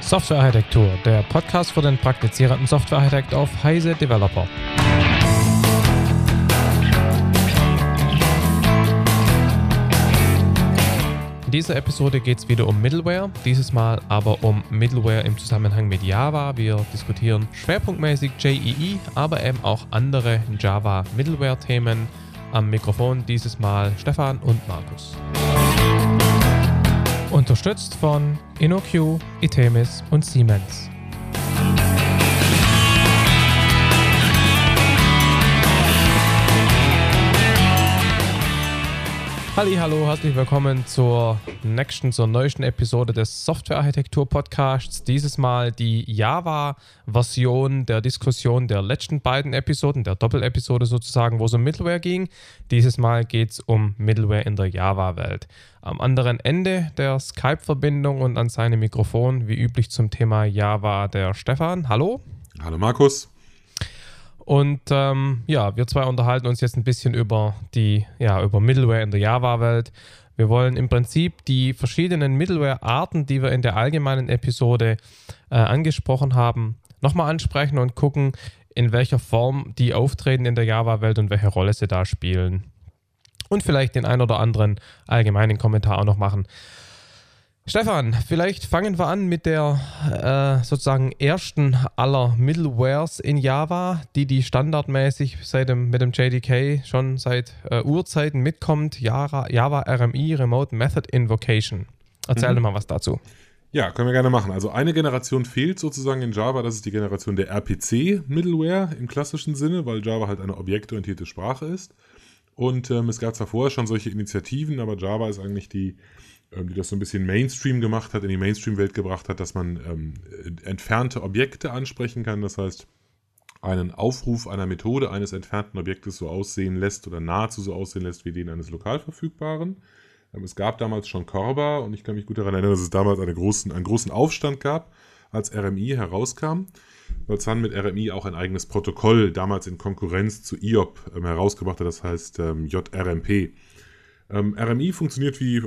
Softwarearchitektur, der Podcast für den praktizierenden Softwarearchitekt auf Heise Developer. In dieser Episode geht es wieder um Middleware, dieses Mal aber um Middleware im Zusammenhang mit Java. Wir diskutieren schwerpunktmäßig JEE, aber eben auch andere Java Middleware-Themen. Am Mikrofon dieses Mal Stefan und Markus. Unterstützt von InnoQ, Itemis und Siemens. Hallo, herzlich willkommen zur neuesten Episode des Softwarearchitektur-Podcasts. Dieses Mal die Java-Version der Diskussion der letzten beiden Episoden, der Doppelepisode sozusagen, wo es um Middleware ging. Dieses Mal geht es um Middleware in der Java-Welt. Am anderen Ende der Skype-Verbindung und an seinem Mikrofon, wie üblich zum Thema Java, der Stefan. Hallo. Hallo Markus. Und wir zwei unterhalten uns jetzt ein bisschen über Middleware in der Java-Welt. Wir wollen im Prinzip die verschiedenen Middleware-Arten, die wir in der allgemeinen Episode angesprochen haben, nochmal ansprechen und gucken, in welcher Form die auftreten in der Java-Welt und welche Rolle sie da spielen. Und vielleicht den ein oder anderen allgemeinen Kommentar auch noch machen. Stefan, vielleicht fangen wir an mit der sozusagen ersten aller Middlewares in Java, die standardmäßig mit dem JDK schon seit Urzeiten mitkommt, Java RMI, Remote Method Invocation. Erzähl dir mal was dazu. Ja, können wir gerne machen. Also eine Generation fehlt sozusagen in Java, das ist die Generation der RPC-Middleware im klassischen Sinne, weil Java halt eine objektorientierte Sprache ist. Und es gab zwar vorher schon solche Initiativen, aber Java ist eigentlich die das so ein bisschen Mainstream gemacht hat, in die Mainstream-Welt gebracht hat, dass man entfernte Objekte ansprechen kann. Das heißt, einen Aufruf einer Methode eines entfernten Objektes so aussehen lässt oder nahezu so aussehen lässt wie den eines lokal verfügbaren. Es gab damals schon Corba und ich kann mich gut daran erinnern, dass es damals einen großen Aufstand gab, als RMI herauskam, weil es dann mit RMI auch ein eigenes Protokoll damals in Konkurrenz zu IOP herausgebracht hat, das heißt JRMP. RMI funktioniert wie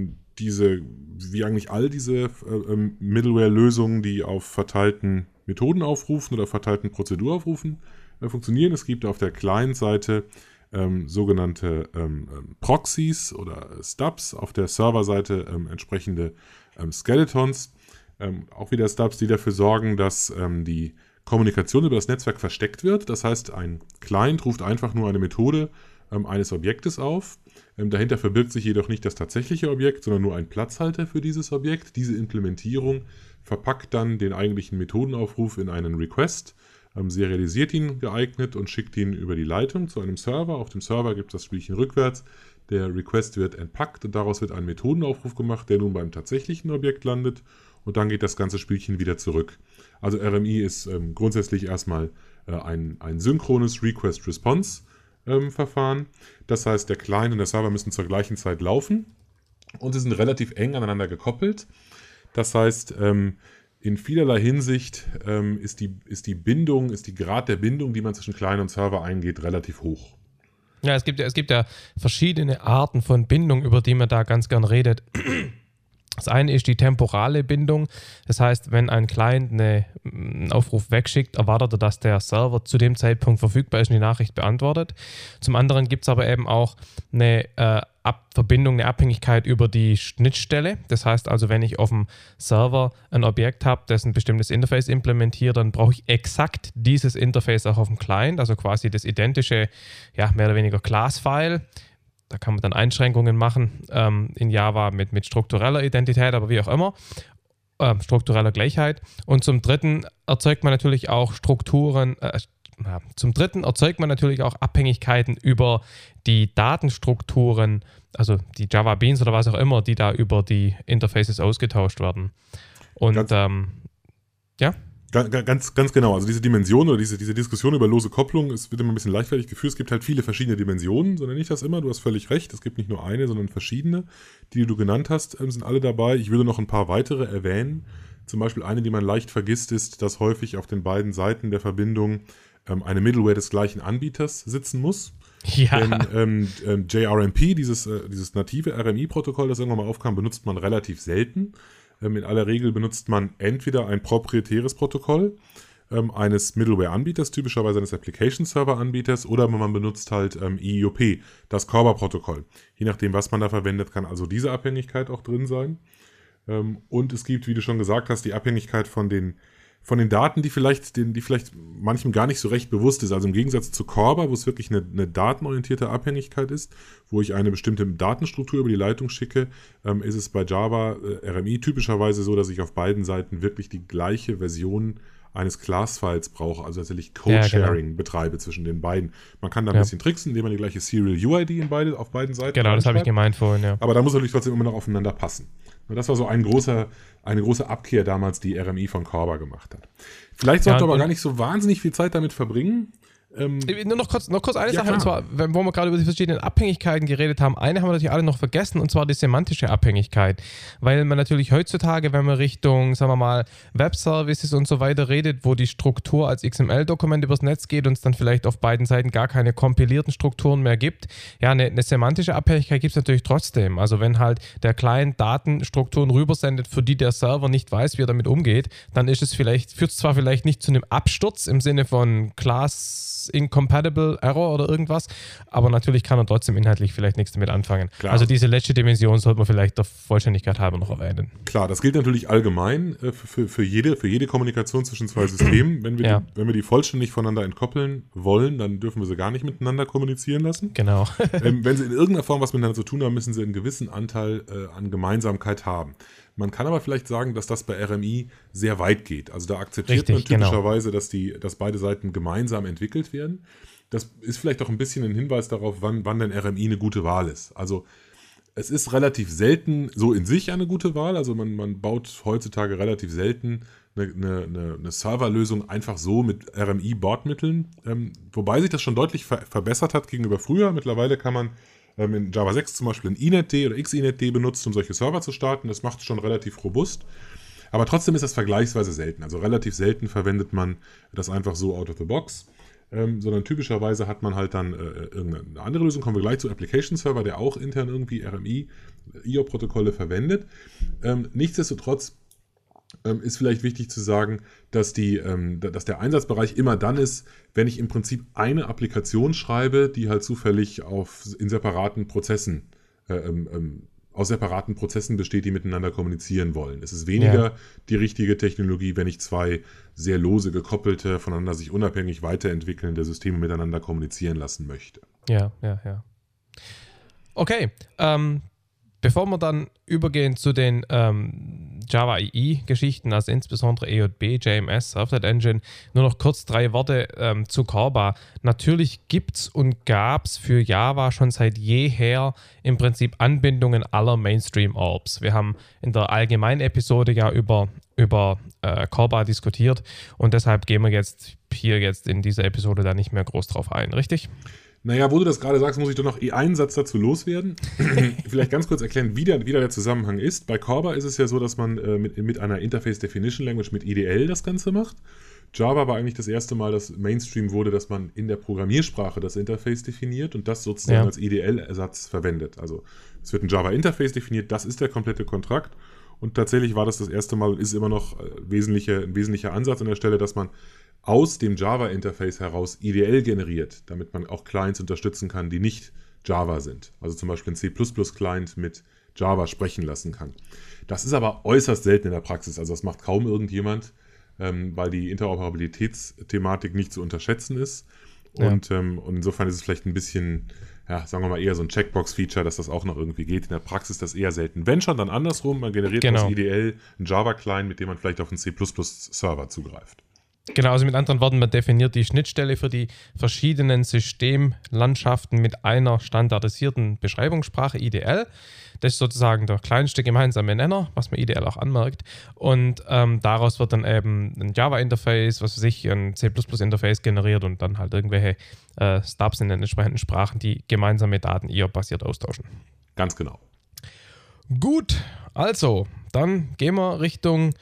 eigentlich all diese Middleware-Lösungen, die auf verteilten Methoden aufrufen oder verteilten Prozeduraufrufen funktionieren. Es gibt auf der Client-Seite sogenannte Proxys oder Stubs, auf der Server-Seite entsprechende Skeletons, auch wieder Stubs, die dafür sorgen, dass die Kommunikation über das Netzwerk versteckt wird. Das heißt, ein Client ruft einfach nur eine Methode eines Objektes auf. Dahinter verbirgt sich jedoch nicht das tatsächliche Objekt, sondern nur ein Platzhalter für dieses Objekt. Diese Implementierung verpackt dann den eigentlichen Methodenaufruf in einen Request, serialisiert ihn geeignet und schickt ihn über die Leitung zu einem Server. Auf dem Server gibt es das Spielchen rückwärts. Der Request wird entpackt und daraus wird ein Methodenaufruf gemacht, der nun beim tatsächlichen Objekt landet und dann geht das ganze Spielchen wieder zurück. Also RMI ist grundsätzlich erstmal ein synchrones Request-Response Verfahren. Das heißt, der Client und der Server müssen zur gleichen Zeit laufen und sie sind relativ eng aneinander gekoppelt. Das heißt, in vielerlei Hinsicht ist die Grad der Bindung, die man zwischen Client und Server eingeht, relativ hoch. Ja, es gibt ja verschiedene Arten von Bindung, über die man da ganz gern redet. Das eine ist die temporale Bindung. Das heißt, wenn ein Client einen Aufruf wegschickt, erwartet er, dass der Server zu dem Zeitpunkt verfügbar ist und die Nachricht beantwortet. Zum anderen gibt es aber eben auch eine Verbindung, eine Abhängigkeit über die Schnittstelle. Das heißt also, wenn ich auf dem Server ein Objekt habe, das ein bestimmtes Interface implementiert, dann brauche ich exakt dieses Interface auch auf dem Client, also quasi das identische, mehr oder weniger Class-File. Da kann man dann Einschränkungen machen in Java mit struktureller Identität, aber wie auch immer, struktureller Gleichheit. Und zum Dritten erzeugt man natürlich auch Abhängigkeiten über die Datenstrukturen, also die Java Beans oder was auch immer, die da über die Interfaces ausgetauscht werden. Und Ganz genau, also diese Dimension oder diese Diskussion über lose Kopplung, es wird immer ein bisschen leichtfertig geführt, es gibt halt viele verschiedene Dimensionen, so nenne ich das immer, du hast völlig recht, es gibt nicht nur eine, sondern verschiedene, die du genannt hast, sind alle dabei. Ich würde noch ein paar weitere erwähnen, zum Beispiel eine, die man leicht vergisst, ist, dass häufig auf den beiden Seiten der Verbindung eine Middleware des gleichen Anbieters sitzen muss. Ja. Denn JRMP, dieses native RMI-Protokoll, das irgendwann mal aufkam, benutzt man relativ selten. In aller Regel benutzt man entweder ein proprietäres Protokoll eines Middleware-Anbieters, typischerweise eines Application-Server-Anbieters, oder man benutzt halt EIOP, das Corba-Protokoll. Je nachdem, was man da verwendet, kann also diese Abhängigkeit auch drin sein. Und es gibt, wie du schon gesagt hast, die Abhängigkeit von den Daten, die vielleicht manchem gar nicht so recht bewusst ist. Also im Gegensatz zu Corba, wo es wirklich eine datenorientierte Abhängigkeit ist, wo ich eine bestimmte Datenstruktur über die Leitung schicke, ist es bei Java RMI typischerweise so, dass ich auf beiden Seiten wirklich die gleiche Version eines Class-Files brauche, also tatsächlich Code-Sharing betreibe zwischen den beiden. Man kann da ein bisschen tricksen, indem man die gleiche Serial-UID auf beiden Seiten Genau, das habe ich gemeint vorhin, ja. Aber da muss natürlich trotzdem immer noch aufeinander passen. Und das war so eine große Abkehr damals, die RMI von Corba gemacht hat. Vielleicht sollte aber gar nicht so wahnsinnig viel Zeit damit verbringen. Nur noch kurz eine Sache, und zwar, wo wir gerade über die verschiedenen Abhängigkeiten geredet haben, eine haben wir natürlich alle noch vergessen, und zwar die semantische Abhängigkeit, weil man natürlich heutzutage, wenn man Richtung, sagen wir mal, Web-Services und so weiter redet, wo die Struktur als XML-Dokument übers Netz geht und es dann vielleicht auf beiden Seiten gar keine kompilierten Strukturen mehr gibt, ja, eine semantische Abhängigkeit gibt es natürlich trotzdem. Also wenn halt der Client Datenstrukturen rübersendet, für die der Server nicht weiß, wie er damit umgeht, dann führt es zwar vielleicht nicht zu einem Absturz im Sinne von Class Incompatible Error oder irgendwas, aber natürlich kann er trotzdem inhaltlich vielleicht nichts damit anfangen. Klar. Also diese letzte Dimension sollte man vielleicht der Vollständigkeit halber noch erwähnen. Klar, das gilt natürlich allgemein für jede Kommunikation zwischen zwei Systemen. Wenn wir die vollständig voneinander entkoppeln wollen, dann dürfen wir sie gar nicht miteinander kommunizieren lassen. Genau. Wenn sie in irgendeiner Form was miteinander zu tun haben, müssen sie einen gewissen Anteil an Gemeinsamkeit haben. Man kann aber vielleicht sagen, dass das bei RMI sehr weit geht. Also da akzeptiert man typischerweise, dass beide Seiten gemeinsam entwickelt werden. Das ist vielleicht auch ein bisschen ein Hinweis darauf, wann denn RMI eine gute Wahl ist. Also es ist relativ selten so in sich eine gute Wahl. Also man baut heutzutage relativ selten eine Serverlösung einfach so mit RMI-Bordmitteln. Wobei sich das schon deutlich verbessert hat gegenüber früher. Mittlerweile kann man in Java 6 zum Beispiel ein inetd oder xinetd benutzt, um solche Server zu starten. Das macht es schon relativ robust. Aber trotzdem ist das vergleichsweise selten. Also relativ selten verwendet man das einfach so out of the box. Sondern typischerweise hat man halt dann irgendeine andere Lösung. Kommen wir gleich zu Application Server, der auch intern irgendwie RMI, IO-Protokolle verwendet. Nichtsdestotrotz ist vielleicht wichtig zu sagen, dass der Einsatzbereich immer dann ist, wenn ich im Prinzip eine Applikation schreibe, die halt zufällig aus separaten Prozessen besteht, die miteinander kommunizieren wollen. Es ist weniger die richtige Technologie, wenn ich zwei sehr lose gekoppelte, voneinander sich unabhängig weiterentwickelnde Systeme miteinander kommunizieren lassen möchte. Ja. Okay, bevor wir dann übergehen zu den Java EE-Geschichten, also insbesondere EJB, JMS, Servlet Engine, nur noch kurz 3 Worte zu Corba. Natürlich gibt es und gab es für Java schon seit jeher im Prinzip Anbindungen aller Mainstream-Orbs. Wir haben in der allgemeinen Episode ja über Corba diskutiert und deshalb gehen wir jetzt in dieser Episode da nicht mehr groß drauf ein, richtig? Naja, wo du das gerade sagst, muss ich doch noch einen Satz dazu loswerden. Vielleicht ganz kurz erklären, wie der Zusammenhang ist. Bei Corba ist es ja so, dass man mit einer Interface Definition Language, mit IDL das Ganze macht. Java war eigentlich das erste Mal, dass Mainstream wurde, dass man in der Programmiersprache das Interface definiert und das sozusagen als IDL-Ersatz verwendet. Also es wird ein Java-Interface definiert, das ist der komplette Kontrakt. Und tatsächlich war das erste Mal und ist immer noch ein wesentlicher Ansatz an der Stelle, dass man aus dem Java-Interface heraus IDL generiert, damit man auch Clients unterstützen kann, die nicht Java sind. Also zum Beispiel ein C++-Client mit Java sprechen lassen kann. Das ist aber äußerst selten in der Praxis. Also das macht kaum irgendjemand, weil die Interoperabilitätsthematik nicht zu unterschätzen ist. Und insofern ist es vielleicht ein bisschen, sagen wir mal, eher so ein Checkbox-Feature, dass das auch noch irgendwie geht. In der Praxis ist das eher selten. Wenn schon, dann andersrum. Man generiert aus IDL einen Java-Client, mit dem man vielleicht auf einen C++-Server zugreift. Genau, also mit anderen Worten, man definiert die Schnittstelle für die verschiedenen Systemlandschaften mit einer standardisierten Beschreibungssprache, IDL. Das ist sozusagen der kleinste gemeinsame Nenner, was man IDL auch anmerkt. Und daraus wird dann eben ein Java-Interface, ein C++-Interface generiert und dann halt irgendwelche Stubs in den entsprechenden Sprachen, die gemeinsame Daten IO-basiert austauschen. Ganz genau. Gut, also, dann gehen wir Richtung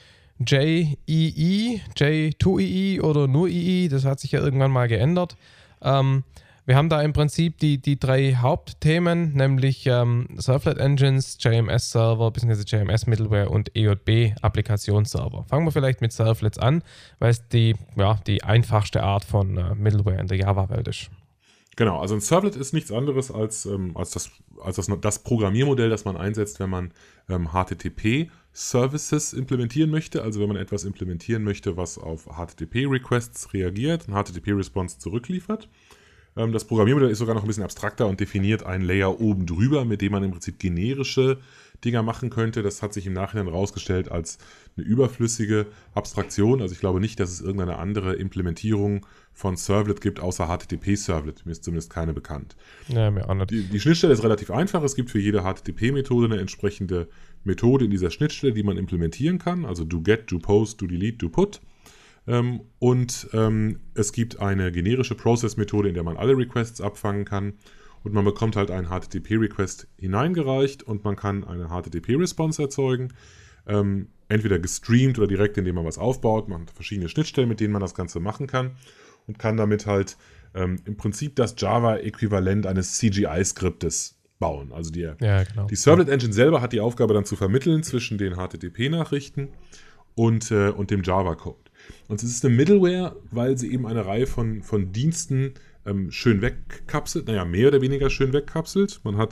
JEE, J2EE oder nur EE, das hat sich ja irgendwann mal geändert. Wir haben da im Prinzip die drei Hauptthemen, nämlich Servlet Engines, JMS Server bzw. JMS Middleware und EJB Applikationsserver. Fangen wir vielleicht mit Servlets an, weil es die einfachste Art von Middleware in der Java-Welt ist. Genau, also ein Servlet ist nichts anderes als das Programmiermodell, das man einsetzt, wenn man HTTP-Services implementieren möchte. Also wenn man etwas implementieren möchte, was auf HTTP-Requests reagiert, ein HTTP-Response zurückliefert. Das Programmiermodell ist sogar noch ein bisschen abstrakter und definiert einen Layer oben drüber, mit dem man im Prinzip generische Dinger machen könnte. Das hat sich im Nachhinein herausgestellt als eine überflüssige Abstraktion. Also ich glaube nicht, dass es irgendeine andere Implementierung von Servlet gibt, außer HTTP-Servlet. Mir ist zumindest keine bekannt. Ja, mir auch nicht. Die Schnittstelle ist relativ einfach. Es gibt für jede HTTP-Methode eine entsprechende Methode in dieser Schnittstelle, die man implementieren kann. Also do get, do post, do delete, do put. Es gibt eine generische Process-Methode, in der man alle Requests abfangen kann. Und man bekommt halt einen HTTP-Request hineingereicht und man kann eine HTTP-Response erzeugen. Entweder gestreamt oder direkt, indem man was aufbaut. Man hat verschiedene Schnittstellen, mit denen man das Ganze machen kann. Und kann damit halt im Prinzip das Java-Äquivalent eines CGI-Skriptes bauen. Also die Servlet-Engine selber hat die Aufgabe dann zu vermitteln zwischen den HTTP-Nachrichten und dem Java-Code. Und es ist eine Middleware, weil sie eben eine Reihe von Diensten schön wegkapselt, mehr oder weniger schön wegkapselt. Man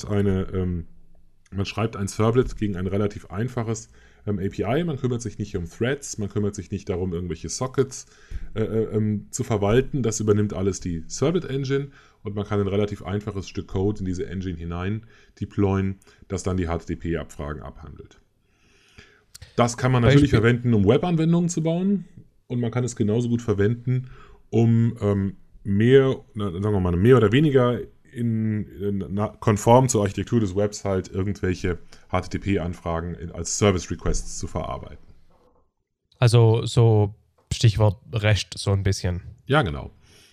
schreibt ein Servlet gegen ein relativ einfaches API. Man kümmert sich nicht um Threads, man kümmert sich nicht darum, irgendwelche Sockets zu verwalten. Das übernimmt alles die Servlet-Engine und man kann ein relativ einfaches Stück Code in diese Engine hinein deployen, das dann die HTTP-Abfragen abhandelt. Das kann man natürlich verwenden, um Webanwendungen zu bauen. Und man kann es genauso gut verwenden, um mehr oder weniger konform zur Architektur des Webs halt irgendwelche HTTP-Anfragen als Service-Requests zu verarbeiten. Also so Stichwort REST so ein bisschen. Ja, genau.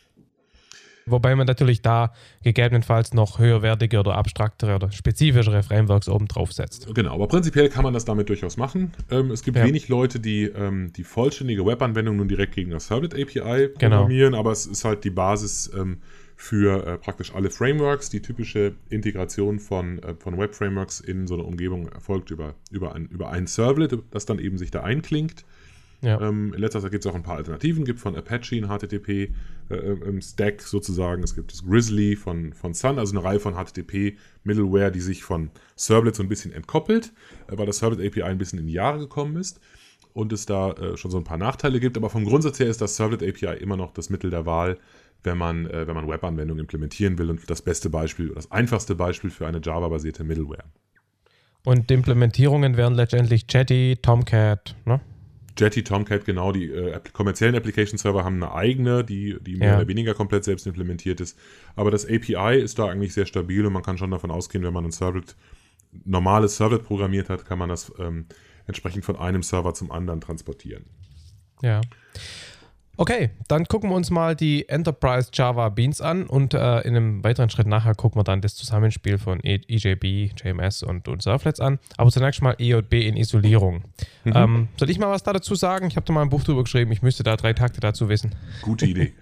Wobei man natürlich da gegebenenfalls noch höherwertige oder abstraktere oder spezifischere Frameworks oben drauf setzt. Genau, aber prinzipiell kann man das damit durchaus machen. Es gibt wenig Leute, die die vollständige Webanwendung nun direkt gegen das Servlet API programmieren, aber es ist halt die Basis für praktisch alle Frameworks. Die typische Integration von Web-Frameworks in so eine Umgebung erfolgt über ein Servlet, das dann eben sich da einklingt. Ja. In letzter Zeit gibt es auch ein paar Alternativen. Es gibt von Apache ein HTTP-Stack sozusagen. Es gibt das Grizzly von Sun, also eine Reihe von HTTP-Middleware, die sich von Servlet so ein bisschen entkoppelt, weil das Servlet API ein bisschen in die Jahre gekommen ist und es da schon so ein paar Nachteile gibt. Aber vom Grundsatz her ist das Servlet API immer noch das Mittel der Wahl, wenn man Webanwendungen implementieren will und das beste Beispiel, das einfachste Beispiel für eine Java-basierte Middleware. Und die Implementierungen wären letztendlich Jetty, Tomcat, ne? Jetty, Tomcat, genau, die kommerziellen Application-Server haben eine eigene, die mehr oder weniger komplett selbst implementiert ist. Aber das API ist da eigentlich sehr stabil und man kann schon davon ausgehen, wenn man ein normales Servlet programmiert hat, kann man das entsprechend von einem Server zum anderen transportieren. Ja. Okay, dann gucken wir uns mal die Enterprise Java Beans an und in einem weiteren Schritt nachher gucken wir dann das Zusammenspiel von EJB, JMS und Servlets an. Aber zunächst mal EJB in Isolierung. Soll ich mal was da dazu sagen? Ich habe da mal ein Buch drüber geschrieben, ich müsste da 3 Takte dazu wissen. Gute Idee.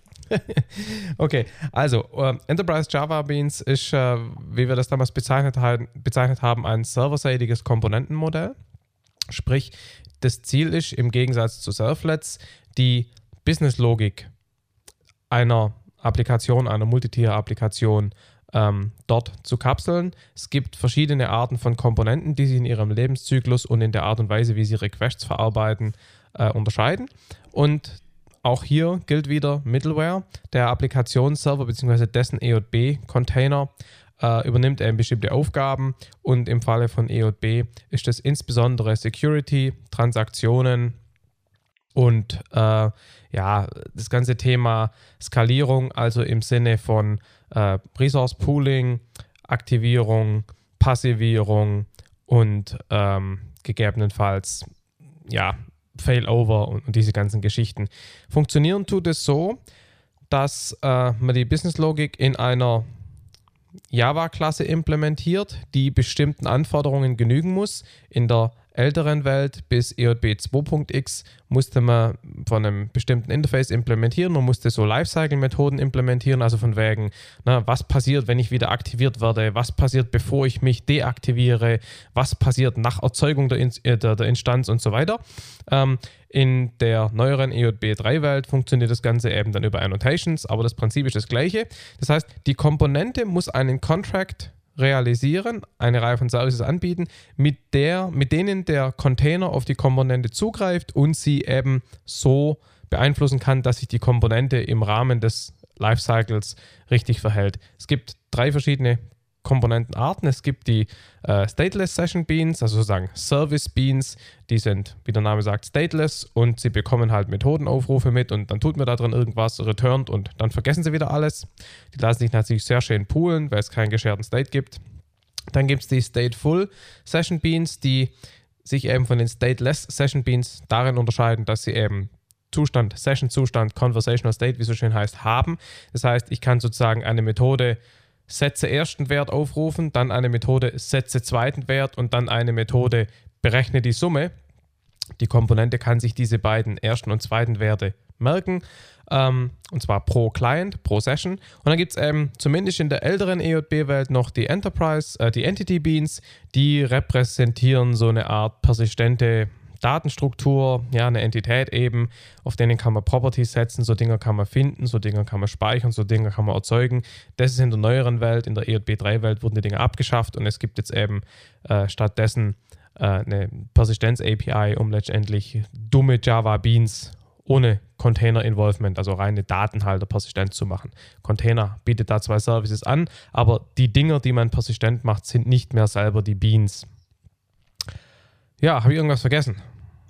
Okay, also Enterprise Java Beans ist, wie wir das damals bezeichnet haben, ein serverseitiges Komponentenmodell. Sprich, das Ziel ist im Gegensatz zu Servlets, die Business-Logik einer Applikation, einer Multitier-Applikation dort zu kapseln. Es gibt verschiedene Arten von Komponenten, die sich in ihrem Lebenszyklus und in der Art und Weise, wie sie Requests verarbeiten, unterscheiden. Und auch hier gilt wieder Middleware. Der Applikationsserver bzw. dessen EJB-Container übernimmt eben bestimmte Aufgaben und im Falle von EJB ist es insbesondere Security, Transaktionen und das ganze Thema Skalierung, also im Sinne von Resource Pooling, Aktivierung, Passivierung und gegebenenfalls Failover und diese ganzen Geschichten. Funktionieren tut es so, dass man die Business-Logik in einer Java-Klasse implementiert, die bestimmten Anforderungen genügen muss. In der älteren Welt bis EJB 2.x musste man von einem bestimmten Interface implementieren. Man musste so Lifecycle-Methoden implementieren, also von wegen, was passiert, wenn ich wieder aktiviert werde, was passiert, bevor ich mich deaktiviere, was passiert nach Erzeugung der Instanz und so weiter. In der neueren EJB 3-Welt funktioniert das Ganze eben dann über Annotations, aber das Prinzip ist das gleiche. Das heißt, die Komponente muss einen Contract realisieren, eine Reihe von Services anbieten, mit denen der Container auf die Komponente zugreift und sie eben so beeinflussen kann, dass sich die Komponente im Rahmen des Lifecycles richtig verhält. Es gibt 3 verschiedene Komponentenarten. Es gibt die Stateless Session Beans, also sozusagen Service Beans, die sind, wie der Name sagt, stateless und sie bekommen halt Methodenaufrufe mit und dann tut man da drin irgendwas, returned und dann vergessen sie wieder alles. Die lassen sich natürlich sehr schön poolen, weil es keinen gescherten State gibt. Dann gibt es die Stateful Session Beans, die sich eben von den Stateless Session Beans darin unterscheiden, dass sie eben Zustand, Session-Zustand, Conversational State, wie es so schön heißt, haben. Das heißt, ich kann sozusagen eine Methode Setze ersten Wert aufrufen, dann eine Methode Setze zweiten Wert und dann eine Methode berechne die Summe. Die Komponente kann sich diese beiden ersten und zweiten Werte merken, und zwar pro Client, pro Session. Und dann gibt es eben zumindest in der älteren EJB-Welt noch die die Entity Beans, die repräsentieren so eine Art persistente Datenstruktur, ja, eine Entität eben, auf denen kann man Properties setzen, so Dinge kann man finden, so Dinge kann man speichern, so Dinge kann man erzeugen. Das ist in der neueren Welt, in der EJB 3-Welt wurden die Dinge abgeschafft und es gibt jetzt eben stattdessen eine Persistenz-API, um letztendlich dumme Java-Beans ohne Container-Involvement, also reine Datenhalter persistent zu machen. Container bietet da 2 Services an, aber die Dinger, die man persistent macht, sind nicht mehr selber die Beans. Ja, habe ich irgendwas vergessen?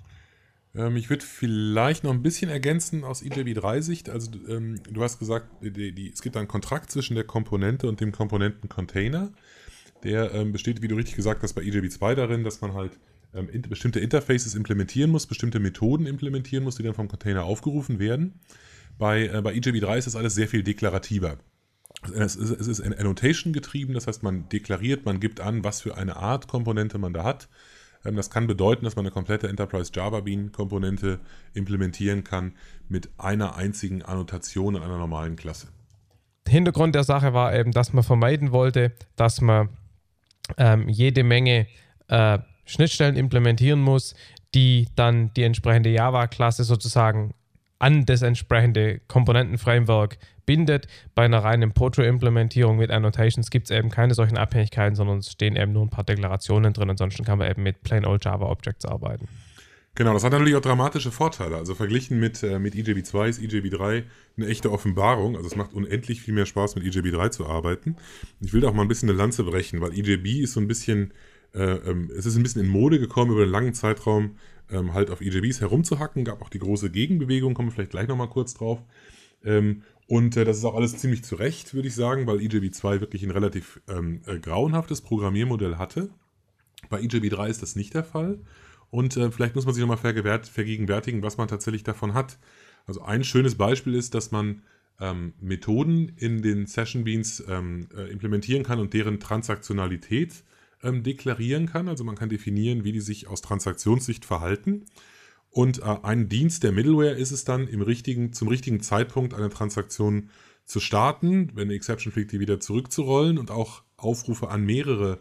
Ich würde vielleicht noch ein bisschen ergänzen aus EJB 3-Sicht. Also du hast gesagt, es gibt einen Kontrakt zwischen der Komponente und dem Komponenten-Container. Der besteht, wie du richtig gesagt hast, bei EJB 2 darin, dass man halt bestimmte Interfaces implementieren muss, bestimmte Methoden implementieren muss, die dann vom Container aufgerufen werden. Bei EJB 3 ist das alles sehr viel deklarativer. Es ist Annotation getrieben, das heißt, man deklariert, man gibt an, was für eine Art Komponente man da hat. Das kann bedeuten, dass man eine komplette Enterprise Java Bean Komponente implementieren kann mit einer einzigen Annotation in einer normalen Klasse. Der Hintergrund der Sache war eben, dass man vermeiden wollte, dass man jede Menge Schnittstellen implementieren muss, die dann die entsprechende Java-Klasse sozusagen an das entsprechende Komponenten-Framework bindet. Bei einer reinen Potro-Implementierung mit Annotations gibt es eben keine solchen Abhängigkeiten, sondern es stehen eben nur ein paar Deklarationen drin. Ansonsten kann man eben mit plain old Java Objects arbeiten. Genau, das hat natürlich auch dramatische Vorteile. Also verglichen mit EJB 2 ist EJB 3 eine echte Offenbarung. Also es macht unendlich viel mehr Spaß, mit EJB 3 zu arbeiten. Ich will da auch mal ein bisschen eine Lanze brechen, weil EJB ist so ein bisschen, es ist ein bisschen in Mode gekommen, über einen langen Zeitraum halt auf EJBs herumzuhacken. Gab auch die große Gegenbewegung, kommen wir vielleicht gleich nochmal kurz drauf. Und das ist auch alles ziemlich zu Recht, würde ich sagen, weil EJB 2 wirklich ein relativ grauenhaftes Programmiermodell hatte. Bei EJB 3 ist das nicht der Fall. Und vielleicht muss man sich nochmal vergegenwärtigen, was man tatsächlich davon hat. Also ein schönes Beispiel ist, dass man Methoden in den Session Beans implementieren kann und deren Transaktionalität deklarieren kann. Also man kann definieren, wie die sich aus Transaktionssicht verhalten. Und ein Dienst der Middleware ist es dann, zum richtigen Zeitpunkt eine Transaktion zu starten, wenn eine Exception fliegt, die wieder zurückzurollen und auch Aufrufe an mehrere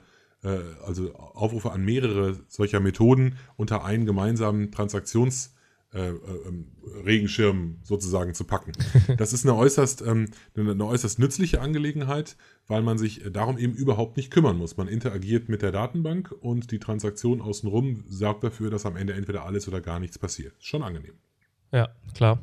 solcher Methoden unter einen gemeinsamen Transaktionsregenschirm sozusagen zu packen. Das ist eine äußerst nützliche Angelegenheit, weil man sich darum eben überhaupt nicht kümmern muss. Man interagiert mit der Datenbank und die Transaktion außenrum sorgt dafür, dass am Ende entweder alles oder gar nichts passiert. Ist schon angenehm. Ja, klar.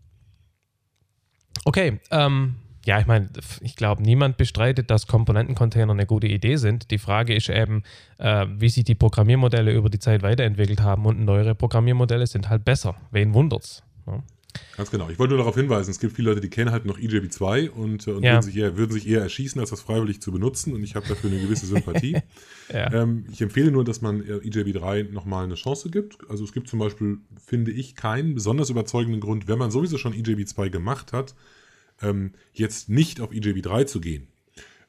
Okay, ja, ich meine, ich glaube, niemand bestreitet, dass Komponentencontainer eine gute Idee sind. Die Frage ist eben, wie sich die Programmiermodelle über die Zeit weiterentwickelt haben und neuere Programmiermodelle sind halt besser. Wen wundert's? Ja. Ganz genau. Ich wollte nur darauf hinweisen, es gibt viele Leute, die kennen halt noch EJB 2 und würden sich eher erschießen, als das freiwillig zu benutzen und ich habe dafür eine gewisse Sympathie. Ja. Ich empfehle nur, dass man EJB 3 nochmal eine Chance gibt. Also es gibt zum Beispiel, finde ich, keinen besonders überzeugenden Grund, wenn man sowieso schon EJB 2 gemacht hat, jetzt nicht auf EJB 3 zu gehen.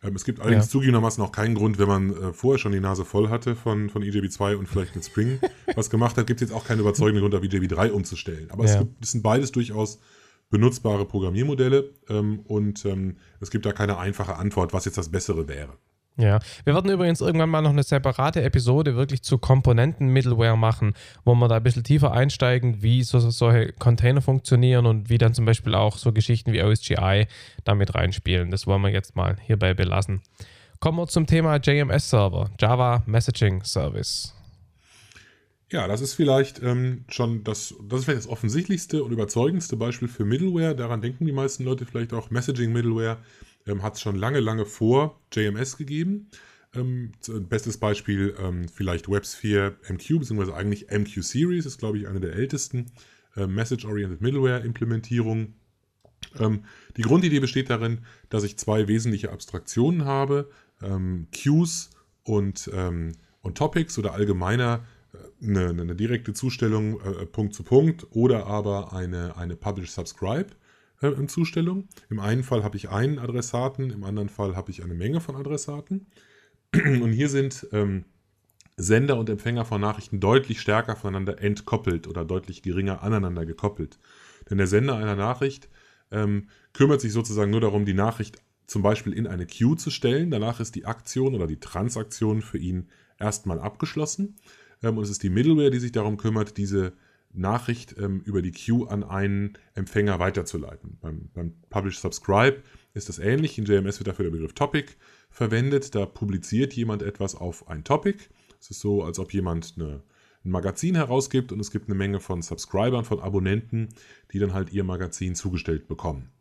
Es gibt allerdings zugegebenermaßen auch keinen Grund, wenn man vorher schon die Nase voll hatte von EJB2 und vielleicht mit Spring was gemacht hat, gibt es jetzt auch keinen überzeugenden Grund, auf EJB3 umzustellen. Aber es sind beides durchaus benutzbare Programmiermodelle und es gibt da keine einfache Antwort, was jetzt das Bessere wäre. Ja, wir werden übrigens irgendwann mal noch eine separate Episode wirklich zu Komponenten-Middleware machen, wo wir da ein bisschen tiefer einsteigen, wie solche Container funktionieren und wie dann zum Beispiel auch so Geschichten wie OSGI damit reinspielen. Das wollen wir jetzt mal hierbei belassen. Kommen wir zum Thema JMS-Server, Java Messaging Service. Ja, das ist vielleicht schon das ist vielleicht das offensichtlichste und überzeugendste Beispiel für Middleware. Daran denken die meisten Leute vielleicht auch. Messaging-Middleware hat es schon lange vor JMS gegeben. Bestes Beispiel vielleicht WebSphere MQ, beziehungsweise eigentlich MQ-Series, ist glaube ich eine der ältesten Message-Oriented Middleware-Implementierungen. Die Grundidee besteht darin, dass ich zwei wesentliche Abstraktionen habe, Queues und Topics oder allgemeiner eine direkte Zustellung Punkt zu Punkt oder aber eine Publish-Subscribe Zustellung. Im einen Fall habe ich einen Adressaten, im anderen Fall habe ich eine Menge von Adressaten. Und hier sind Sender und Empfänger von Nachrichten deutlich stärker voneinander entkoppelt oder deutlich geringer aneinander gekoppelt. Denn der Sender einer Nachricht kümmert sich sozusagen nur darum, die Nachricht zum Beispiel in eine Queue zu stellen. Danach ist die Aktion oder die Transaktion für ihn erstmal abgeschlossen. Und es ist die Middleware, die sich darum kümmert, diese Nachricht über die Queue an einen Empfänger weiterzuleiten. Beim Publish-Subscribe ist das ähnlich. In JMS wird dafür der Begriff Topic verwendet. Da publiziert jemand etwas auf ein Topic. Es ist so, als ob jemand ein Magazin herausgibt und es gibt eine Menge von Subscribern, von Abonnenten, die dann halt ihr Magazin zugestellt bekommen.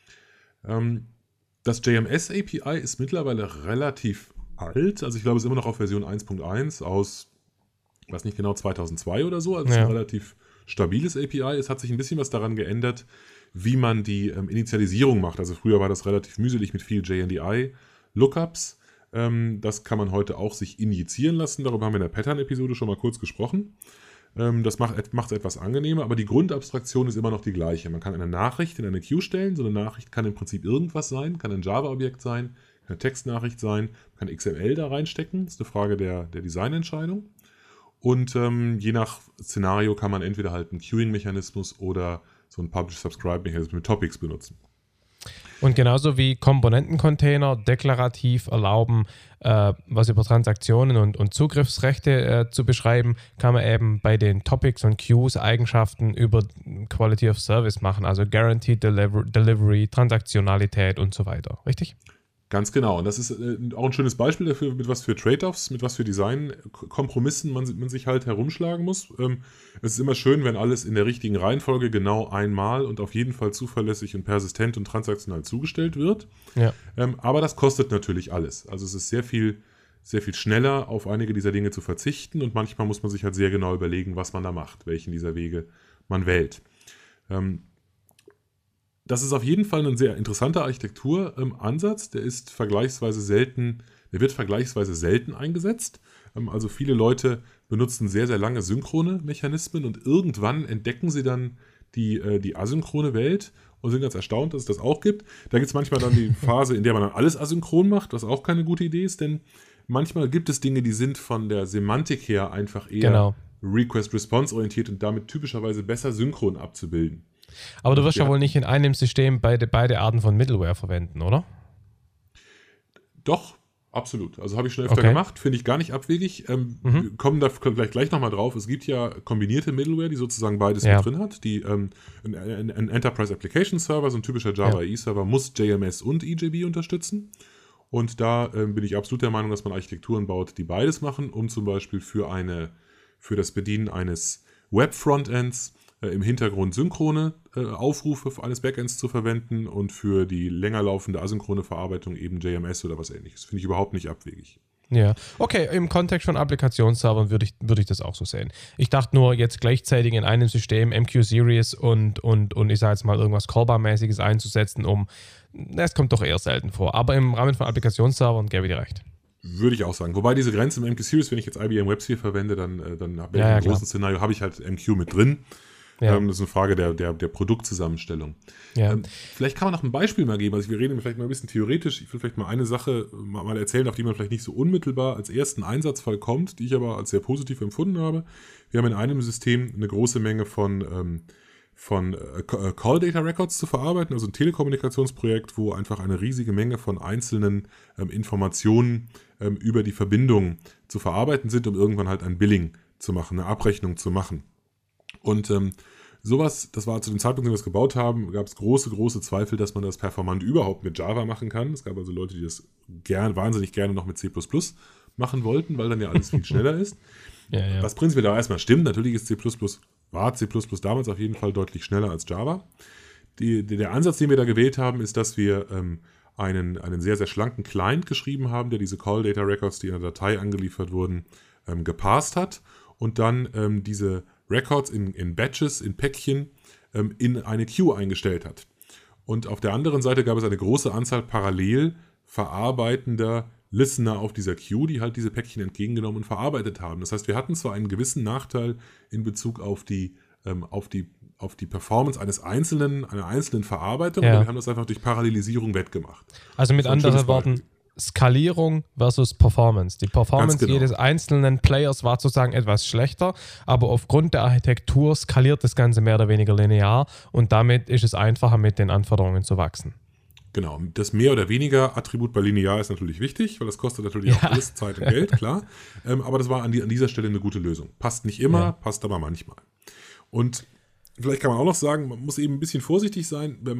Das JMS API ist mittlerweile relativ alt. Also ich glaube, es ist immer noch auf Version 1.1 aus, ich weiß nicht genau, 2002 oder so. Also es ist ein relativ stabiles API. Es hat sich ein bisschen was daran geändert, wie man die Initialisierung macht. Also früher war das relativ mühselig mit viel JNDI-Lookups. Das kann man heute auch sich injizieren lassen. Darüber haben wir in der Pattern-Episode schon mal kurz gesprochen. Das macht es etwas angenehmer, aber die Grundabstraktion ist immer noch die gleiche. Man kann eine Nachricht in eine Queue stellen. So eine Nachricht kann im Prinzip irgendwas sein, kann ein Java-Objekt sein, kann eine Textnachricht sein, kann XML da reinstecken. Das ist eine Frage der Designentscheidung. Und je nach Szenario kann man entweder halt einen Queuing-Mechanismus oder so einen Publish-Subscribe-Mechanismus mit Topics benutzen. Und genauso wie Komponentencontainer deklarativ erlauben, was über Transaktionen und Zugriffsrechte zu beschreiben, kann man eben bei den Topics und Queues Eigenschaften über Quality of Service machen, also Guaranteed Delivery, Transaktionalität und so weiter. Richtig? Ganz genau. Und das ist auch ein schönes Beispiel dafür, mit was für Trade-offs, mit was für Design-Kompromissen man sich halt herumschlagen muss. Es ist immer schön, wenn alles in der richtigen Reihenfolge genau einmal und auf jeden Fall zuverlässig und persistent und transaktional zugestellt wird. Ja. Aber das kostet natürlich alles. Also es ist sehr viel schneller, auf einige dieser Dinge zu verzichten und manchmal muss man sich halt sehr genau überlegen, was man da macht, welchen dieser Wege man wählt. Das ist auf jeden Fall ein sehr interessanter Architekturansatz. Der wird vergleichsweise selten eingesetzt. Also viele Leute benutzen sehr, sehr lange synchrone Mechanismen und irgendwann entdecken sie dann die asynchrone Welt und sind ganz erstaunt, dass es das auch gibt. Da gibt es manchmal dann die Phase, in der man dann alles asynchron macht, was auch keine gute Idee ist, denn manchmal gibt es Dinge, die sind von der Semantik her einfach eher Request-Response-orientiert und damit typischerweise besser synchron abzubilden. Aber du wirst ja wohl nicht in einem System beide Arten von Middleware verwenden, oder? Doch, absolut. Also habe ich schon öfter gemacht, finde ich gar nicht abwegig. Wir kommen da gleich nochmal drauf. Es gibt ja kombinierte Middleware, die sozusagen beides mit drin hat. Ein Enterprise Application Server, so ein typischer Java EE-Server, muss JMS und EJB unterstützen. Und da bin ich absolut der Meinung, dass man Architekturen baut, die beides machen, um zum Beispiel für das Bedienen eines Web-Frontends im Hintergrund synchrone Aufrufe eines Backends zu verwenden und für die länger laufende asynchrone Verarbeitung eben JMS oder was ähnliches. Finde ich überhaupt nicht abwegig. Ja, okay, im Kontext von Applikationsservern würde ich das auch so sehen. Ich dachte nur, jetzt gleichzeitig in einem System MQ-Series und ich sage jetzt mal irgendwas Callbar-mäßiges einzusetzen, das kommt doch eher selten vor. Aber im Rahmen von Applikationsservern gäbe ich dir recht. Würde ich auch sagen. Wobei diese Grenze im MQ-Series, wenn ich jetzt IBM WebSphere verwende, dann im großen Szenario habe ich halt MQ mit drin. Ja. Das ist eine Frage der Produktzusammenstellung. Ja. Vielleicht kann man noch ein Beispiel mal geben. Also wir reden vielleicht mal ein bisschen theoretisch. Ich will vielleicht mal eine Sache mal erzählen, auf die man vielleicht nicht so unmittelbar als ersten Einsatzfall kommt, die ich aber als sehr positiv empfunden habe. Wir haben in einem System eine große Menge von Call Data Records zu verarbeiten, also ein Telekommunikationsprojekt, wo einfach eine riesige Menge von einzelnen Informationen über die Verbindung zu verarbeiten sind, um irgendwann halt ein Billing zu machen, eine Abrechnung zu machen. Und sowas, das war zu dem Zeitpunkt, als wir das gebaut haben, gab es große Zweifel, dass man das performant überhaupt mit Java machen kann. Es gab also Leute, die das wahnsinnig gerne noch mit C++ machen wollten, weil dann ja alles viel schneller ist. Ja. Was prinzipiell da erstmal stimmt, natürlich ist war C++ damals auf jeden Fall deutlich schneller als Java. Der Ansatz, den wir da gewählt haben, ist, dass wir einen sehr, sehr schlanken Client geschrieben haben, der diese Call Data Records, die in der Datei angeliefert wurden, geparsed hat und dann diese Records in Batches, in Päckchen, in eine Queue eingestellt hat. Und auf der anderen Seite gab es eine große Anzahl parallel verarbeitender Listener auf dieser Queue, die halt diese Päckchen entgegengenommen und verarbeitet haben. Das heißt, wir hatten zwar einen gewissen Nachteil in Bezug auf die Performance einer einzelnen Verarbeitung, aber wir haben das einfach durch Parallelisierung wettgemacht. Also mit anderen Worten, Skalierung versus Performance. Die Performance jedes einzelnen Players war sozusagen etwas schlechter, aber aufgrund der Architektur skaliert das Ganze mehr oder weniger linear und damit ist es einfacher, mit den Anforderungen zu wachsen. Genau, das mehr oder weniger Attribut bei linear ist natürlich wichtig, weil das kostet natürlich auch alles Zeit und Geld, klar. Aber das war an dieser Stelle eine gute Lösung. Passt nicht immer, passt aber manchmal. Und vielleicht kann man auch noch sagen, man muss eben ein bisschen vorsichtig sein, wenn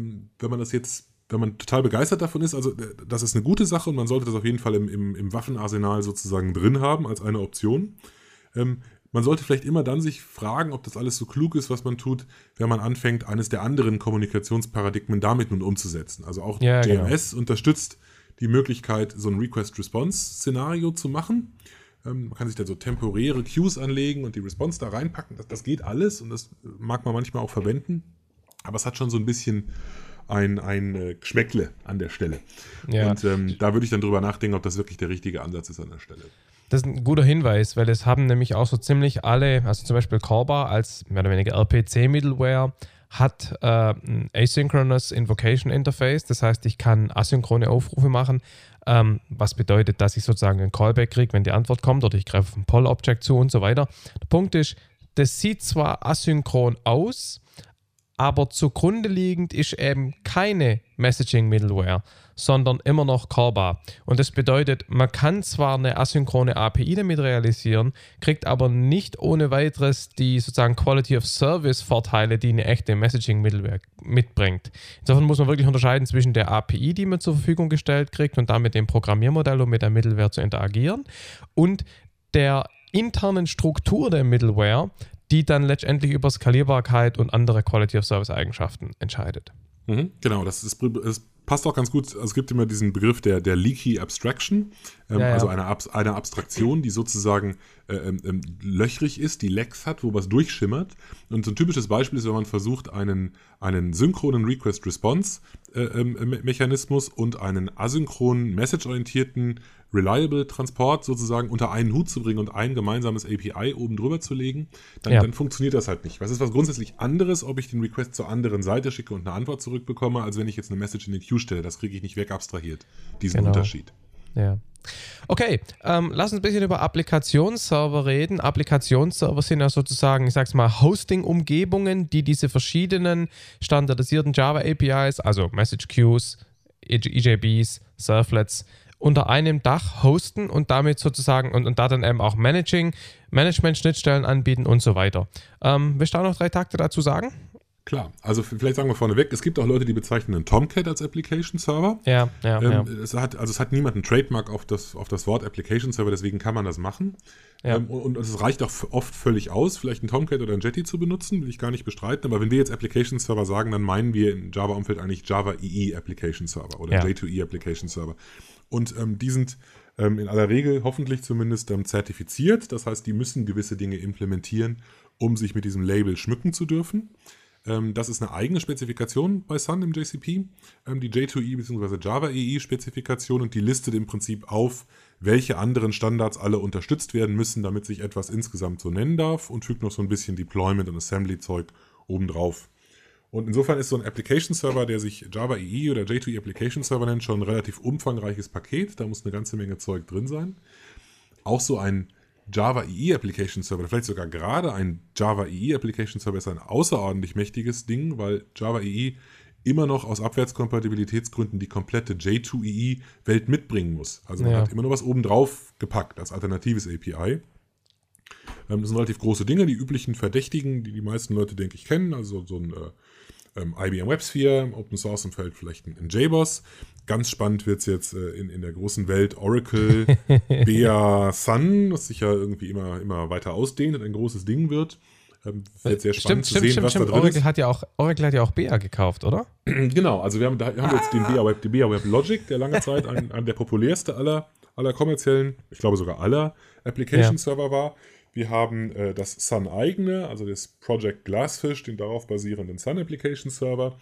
man total begeistert davon ist. Also das ist eine gute Sache und man sollte das auf jeden Fall im Waffenarsenal sozusagen drin haben als eine Option. Man sollte vielleicht immer dann sich fragen, ob das alles so klug ist, was man tut, wenn man anfängt, eines der anderen Kommunikationsparadigmen damit nun umzusetzen. Also auch JMS unterstützt die Möglichkeit, so ein Request-Response-Szenario zu machen. Man kann sich da so temporäre Queues anlegen und die Response da reinpacken. Das geht alles und das mag man manchmal auch verwenden. Aber es hat schon so ein bisschen ein Geschmäckle an der Stelle. Ja. Und da würde ich dann drüber nachdenken, ob das wirklich der richtige Ansatz ist an der Stelle. Das ist ein guter Hinweis, weil es haben nämlich auch so ziemlich alle, also zum Beispiel Corba als mehr oder weniger RPC-Middleware hat ein Asynchronous Invocation Interface, das heißt, ich kann asynchrone Aufrufe machen, was bedeutet, dass ich sozusagen einen Callback kriege, wenn die Antwort kommt oder ich greife auf ein Poll-Object zu und so weiter. Der Punkt ist, das sieht zwar asynchron aus, aber zugrunde liegend ist eben keine Messaging-Middleware, sondern immer noch Corba. Und das bedeutet, man kann zwar eine asynchrone API damit realisieren, kriegt aber nicht ohne weiteres die sozusagen Quality-of-Service-Vorteile, die eine echte Messaging-Middleware mitbringt. Insofern muss man wirklich unterscheiden zwischen der API, die man zur Verfügung gestellt kriegt und damit dem Programmiermodell, um mit der Middleware zu interagieren, und der internen Struktur der Middleware, die dann letztendlich über Skalierbarkeit und andere Quality-of-Service-Eigenschaften entscheidet. Genau, das passt auch ganz gut. Also es gibt immer diesen Begriff der Leaky Abstraction, also eine Abstraktion, die sozusagen löchrig ist, die Lecks hat, wo was durchschimmert. Und so ein typisches Beispiel ist, wenn man versucht, einen synchronen Request-Response-Mechanismus und einen asynchronen, message-orientierten Reliable Transport sozusagen unter einen Hut zu bringen und ein gemeinsames API oben drüber zu legen, dann funktioniert das halt nicht. Was ist was grundsätzlich anderes, ob ich den Request zur anderen Seite schicke und eine Antwort zurückbekomme, als wenn ich jetzt eine Message in den Queue stelle. Das kriege ich nicht wegabstrahiert, diesen Unterschied. Ja. Okay, lass uns ein bisschen über Applikationsserver reden. Applikationsserver sind ja sozusagen, ich sag's mal, Hosting-Umgebungen, die diese verschiedenen standardisierten Java-APIs, also Message Queues, EJBs, Servlets, unter einem Dach hosten und damit sozusagen und da dann eben auch Management-Schnittstellen anbieten und so weiter. Willst du auch noch 3 Takte dazu sagen? Klar, also vielleicht sagen wir vorneweg, es gibt auch Leute, die bezeichnen einen Tomcat als Application Server. Ja. Es hat niemand einen Trademark auf das Wort Application Server, deswegen kann man das machen. Ja. Und es reicht auch oft völlig aus, vielleicht einen Tomcat oder einen Jetty zu benutzen, will ich gar nicht bestreiten. Aber wenn wir jetzt Application Server sagen, dann meinen wir im Java-Umfeld eigentlich Java EE Application Server oder J2E Application Server. Und die sind in aller Regel hoffentlich zumindest zertifiziert. Das heißt, die müssen gewisse Dinge implementieren, um sich mit diesem Label schmücken zu dürfen. Das ist eine eigene Spezifikation bei Sun im JCP, die J2EE bzw. Java EE-Spezifikation, und die listet im Prinzip auf, welche anderen Standards alle unterstützt werden müssen, damit sich etwas insgesamt so nennen darf, und fügt noch so ein bisschen Deployment- und Assembly-Zeug obendrauf. Und insofern ist so ein Application Server, der sich Java EE oder J2EE Application Server nennt, schon ein relativ umfangreiches Paket. Da muss eine ganze Menge Zeug drin sein. Auch so ein Java EE Application Server, vielleicht sogar gerade ein Java EE Application Server, ist ein außerordentlich mächtiges Ding, weil Java EE immer noch aus Abwärtskompatibilitätsgründen die komplette J2EE-Welt mitbringen muss. Also man hat immer noch was obendrauf gepackt als alternatives API. Das sind relativ große Dinge, die üblichen Verdächtigen, die die meisten Leute, denke ich, kennen. Also so ein IBM WebSphere, im Open Source Umfeld vielleicht ein JBoss. Ganz spannend wird es jetzt in der großen Welt Oracle, Bea Sun, das sich ja irgendwie immer weiter ausdehnt und ein großes Ding wird. Wird sehr spannend zu sehen, was da drin Oracle ist. Oracle hat ja auch Bea gekauft, oder? Genau, also wir haben jetzt den Bea Web Logic, der lange Zeit der populärste aller kommerziellen, ich glaube sogar aller Application-Server war. Wir haben das Sun-eigene, also das Project Glassfish, den darauf basierenden Sun-Application-Server.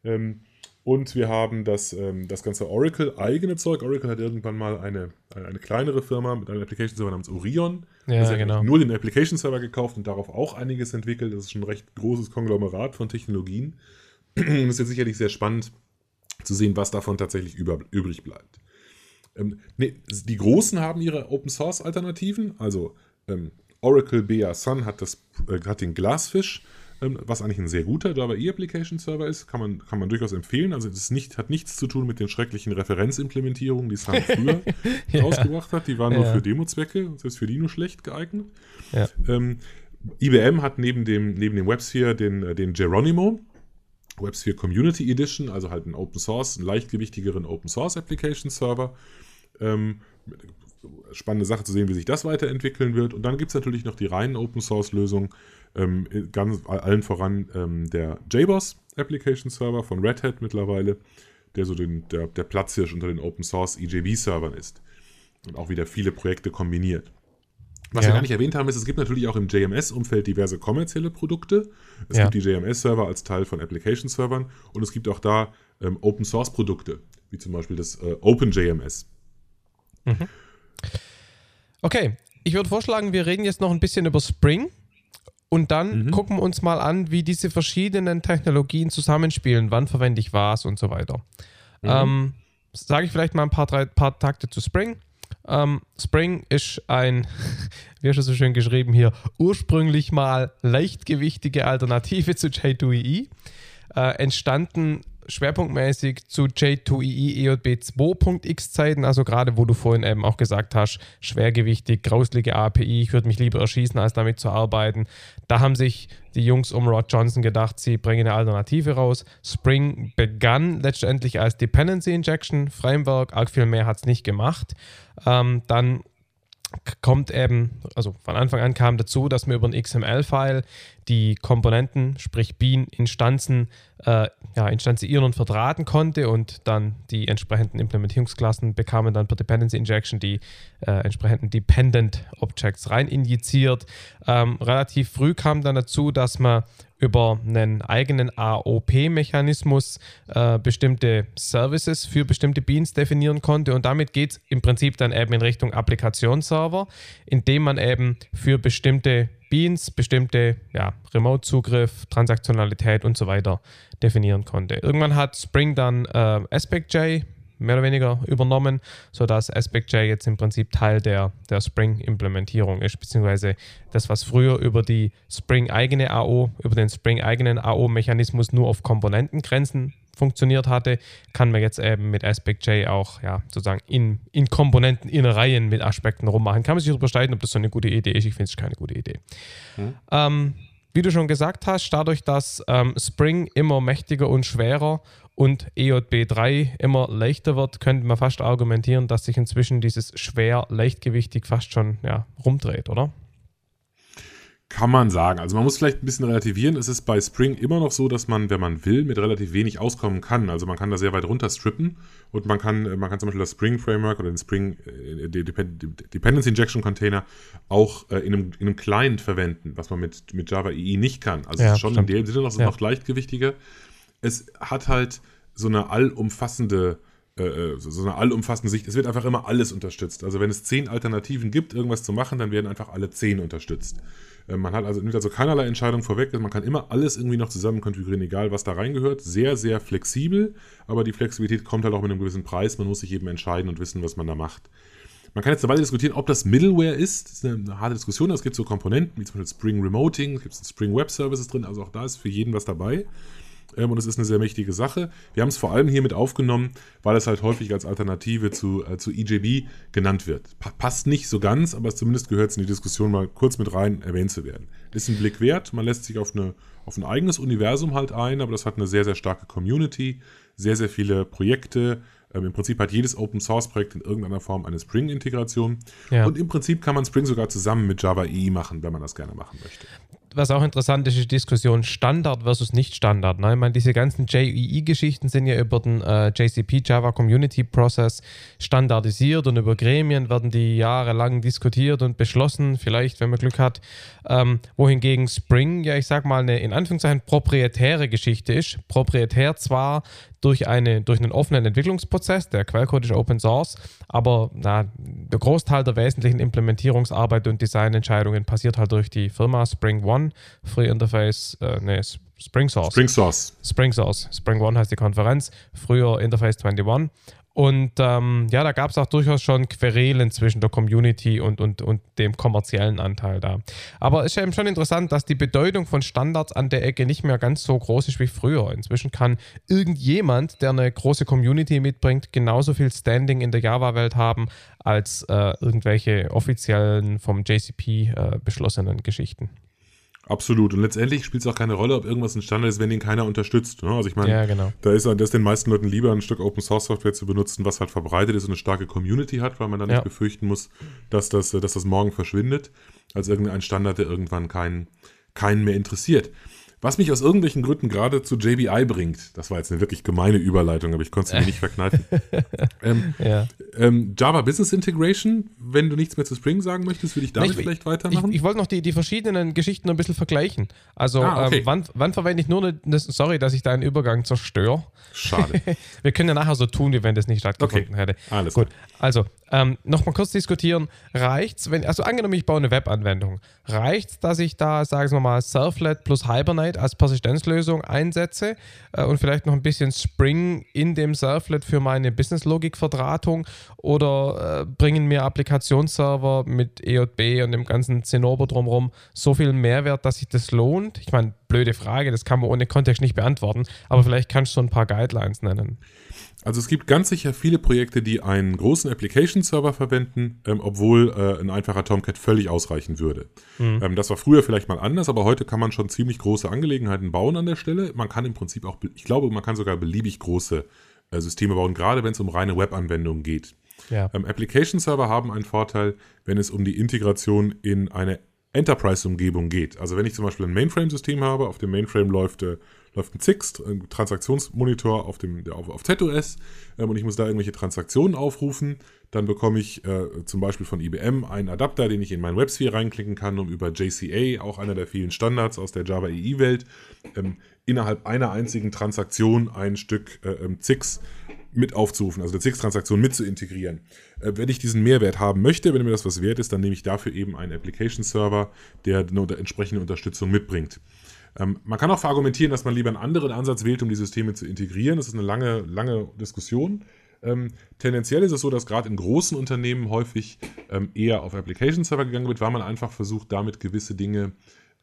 Und wir haben das ganze Oracle-eigene Zeug. Oracle hat irgendwann mal eine kleinere Firma mit einem Application-Server namens Orion. Ja, genau. Nur den Application-Server gekauft und darauf auch einiges entwickelt. Das ist schon ein recht großes Konglomerat von Technologien. Und es ist jetzt sicherlich sehr spannend zu sehen, was davon tatsächlich übrig bleibt. Die Großen haben ihre Open-Source-Alternativen. Also Oracle Bea Sun hat den Glassfish, was eigentlich ein sehr guter Java EE Application Server ist, kann man durchaus empfehlen. Also es hat nichts zu tun mit den schrecklichen Referenzimplementierungen, die Sun früher rausgebracht hat. Die waren nur für Demo-Zwecke, selbst für die nur schlecht geeignet. Ja. IBM hat neben dem WebSphere den Geronimo, WebSphere Community Edition, also halt einen leichtgewichtigeren Open Source Application Server. Spannende Sache zu sehen, wie sich das weiterentwickeln wird. Und dann gibt es natürlich noch die reinen Open-Source-Lösungen, allen voran der JBoss Application Server von Red Hat mittlerweile, der so der Platzhirsch unter den Open-Source EJB-Servern ist und auch wieder viele Projekte kombiniert. Was wir gar nicht erwähnt haben, ist, es gibt natürlich auch im JMS-Umfeld diverse kommerzielle Produkte. Es gibt die JMS-Server als Teil von Application-Servern und es gibt auch da Open-Source-Produkte, wie zum Beispiel das OpenJMS. Mhm. Okay, ich würde vorschlagen, wir reden jetzt noch ein bisschen über Spring und dann gucken wir uns mal an, wie diese verschiedenen Technologien zusammenspielen, wann verwende ich was und so weiter. Sage ich vielleicht mal ein paar Takte zu Spring. Spring ist wie hast du so schön geschrieben hier, ursprünglich mal leichtgewichtige Alternative zu J2EE, entstanden schwerpunktmäßig zu J2EE EJB 2.x Zeiten, also gerade wo du vorhin eben auch gesagt hast, schwergewichtig, grauslige API, ich würde mich lieber erschießen, als damit zu arbeiten. Da haben sich die Jungs um Rod Johnson gedacht, sie bringen eine Alternative raus. Spring begann letztendlich als Dependency Injection Framework, arg viel mehr hat es nicht gemacht. Dann kommt eben, also von Anfang an kam dazu, dass man über ein XML-File die Komponenten, sprich Bean-Instanzen, instanzieren und verdrahten konnte und dann die entsprechenden Implementierungsklassen bekamen dann per Dependency Injection die entsprechenden Dependent Objects rein injiziert. Relativ früh kam dann dazu, dass man über einen eigenen AOP-Mechanismus bestimmte Services für bestimmte Beans definieren konnte und damit geht es im Prinzip dann eben in Richtung Applikationsserver, indem man eben für bestimmte Beans, bestimmte Remote-Zugriff, Transaktionalität und so weiter definieren konnte. Irgendwann hat Spring dann AspectJ mehr oder weniger übernommen, sodass AspectJ jetzt im Prinzip Teil der Spring-Implementierung ist, beziehungsweise das, was früher über den Spring-eigenen AO-Mechanismus nur auf Komponentengrenzen funktioniert hatte, kann man jetzt eben mit AspectJ auch sozusagen in Komponenteninnereien mit Aspekten rummachen. Kann man sich darüber streiten, ob das so eine gute Idee ist. Ich finde es keine gute Idee. Wie du schon gesagt hast, dadurch, dass Spring immer mächtiger und schwerer und EJB 3 immer leichter wird, könnte man fast argumentieren, dass sich inzwischen dieses schwer-leichtgewichtig fast schon rumdreht, oder? Kann man sagen. Also man muss vielleicht ein bisschen relativieren. Es ist bei Spring immer noch so, dass man, wenn man will, mit relativ wenig auskommen kann. Also man kann da sehr weit runter strippen und man kann zum Beispiel das Spring Framework oder den Spring Dependency Injection Container auch in einem Client verwenden, was man mit Java EE nicht kann. Also es ist schon in dem Sinne noch leichtgewichtiger. Es hat halt so eine allumfassende Sicht. Es wird einfach immer alles unterstützt. Also wenn es 10 Alternativen gibt, irgendwas zu machen, dann werden einfach alle 10 unterstützt. Man hat nimmt also keinerlei Entscheidung vorweg. Man kann immer alles irgendwie noch zusammen konfigurieren, egal was da reingehört. Sehr, sehr flexibel, aber die Flexibilität kommt halt auch mit einem gewissen Preis. Man muss sich eben entscheiden und wissen, was man da macht. Man kann jetzt dabei diskutieren, ob das Middleware ist. Das ist eine harte Diskussion. Es gibt so Komponenten, wie zum Beispiel Spring Remoting, es gibt Spring Web Services drin, also auch da ist für jeden was dabei. Und es ist eine sehr mächtige Sache. Wir haben es vor allem hier mit aufgenommen, weil es halt häufig als Alternative zu EJB genannt wird. Passt nicht so ganz, aber zumindest gehört es in die Diskussion mal kurz mit rein erwähnt zu werden. Ist ein Blick wert. Man lässt sich auf ein eigenes Universum halt ein, aber das hat eine sehr, sehr starke Community, sehr, sehr viele Projekte. Im Prinzip hat jedes Open-Source-Projekt in irgendeiner Form eine Spring-Integration. Ja. Und im Prinzip kann man Spring sogar zusammen mit Java EE machen, wenn man das gerne machen möchte. Was auch interessant ist, ist die Diskussion Standard versus Nicht-Standard. Ne? Ich meine, diese ganzen JEE-Geschichten sind ja über den JCP, Java Community Process, standardisiert und über Gremien werden die jahrelang diskutiert und beschlossen, vielleicht, wenn man Glück hat. Wohingegen Spring, ja, ich sag mal, eine in Anführungszeichen proprietäre Geschichte ist. Proprietär zwar durch einen offenen Entwicklungsprozess, der Quellcode ist Open Source, aber der Großteil der wesentlichen Implementierungsarbeit und Designentscheidungen passiert halt durch die Firma Spring One, Free Interface, Spring Source. Spring One heißt die Konferenz, früher Interface 21. Und da gab es auch durchaus schon Querelen zwischen der Community und dem kommerziellen Anteil da. Aber es ist eben schon interessant, dass die Bedeutung von Standards an der Ecke nicht mehr ganz so groß ist wie früher. Inzwischen kann irgendjemand, der eine große Community mitbringt, genauso viel Standing in der Java-Welt haben als irgendwelche offiziellen vom JCP beschlossenen Geschichten. Absolut. Und letztendlich spielt es auch keine Rolle, ob irgendwas ein Standard ist, wenn den keiner unterstützt. Also ich meine, da ist den meisten Leuten lieber, ein Stück Open-Source-Software zu benutzen, was halt verbreitet ist und eine starke Community hat, weil man dann nicht befürchten muss, dass das morgen verschwindet, als irgendein Standard, der irgendwann keinen mehr interessiert. Was mich aus irgendwelchen Gründen gerade zu JBI bringt, das war jetzt eine wirklich gemeine Überleitung, aber ich konnte es mir nicht verkneifen. Java Business Integration, wenn du nichts mehr zu Spring sagen möchtest, würde ich damit vielleicht weitermachen. Ich wollte noch die verschiedenen Geschichten ein bisschen vergleichen. Also okay. Wann verwende ich nur sorry, dass ich deinen Übergang zerstöre. Schade. Wir können ja nachher so tun, wie wenn das nicht stattgefunden hätte. Alles gut. Also, nochmal kurz diskutieren. Reicht's, also angenommen, ich baue eine Webanwendung, reicht's, dass ich da, sagen wir mal, Servlet plus Hibernate als Persistenzlösung einsetze und vielleicht noch ein bisschen Spring in dem Servlet für meine Business-Logik-Verdrahtung oder bringen mir Applikationsserver mit EJB und dem ganzen Zinnober drumherum so viel Mehrwert, dass sich das lohnt? Ich meine, blöde Frage, das kann man ohne Kontext nicht beantworten, aber vielleicht kannst du so ein paar Guidelines nennen. Also es gibt ganz sicher viele Projekte, die einen großen Application-Server verwenden, obwohl ein einfacher Tomcat völlig ausreichen würde. Das war früher vielleicht mal anders, aber heute kann man schon ziemlich große Angelegenheiten bauen an der Stelle. Man kann im Prinzip auch, ich glaube, man kann sogar beliebig große Systeme bauen, gerade wenn es um reine Webanwendungen geht. Ja. Application-Server haben einen Vorteil, wenn es um die Integration in eine Enterprise-Umgebung geht. Also wenn ich zum Beispiel ein Mainframe-System habe, auf dem Mainframe läuft ein ZIX, ein Transaktionsmonitor auf TEDOS und ich muss da irgendwelche Transaktionen aufrufen, dann bekomme ich zum Beispiel von IBM einen Adapter, den ich in mein WebSphere reinklicken kann, um über JCA, auch einer der vielen Standards aus der Java EE-Welt, innerhalb einer einzigen Transaktion ein Stück ZIX mit aufzurufen, also eine ZIX-Transaktion mit zu integrieren. Wenn ich diesen Mehrwert haben möchte, wenn mir das was wert ist, dann nehme ich dafür eben einen Application-Server, der eine entsprechende Unterstützung mitbringt. Man kann auch verargumentieren, dass man lieber einen anderen Ansatz wählt, um die Systeme zu integrieren. Das ist eine lange Diskussion. Tendenziell ist es so, dass gerade in großen Unternehmen häufig eher auf Application-Server gegangen wird, weil man einfach versucht, damit gewisse Dinge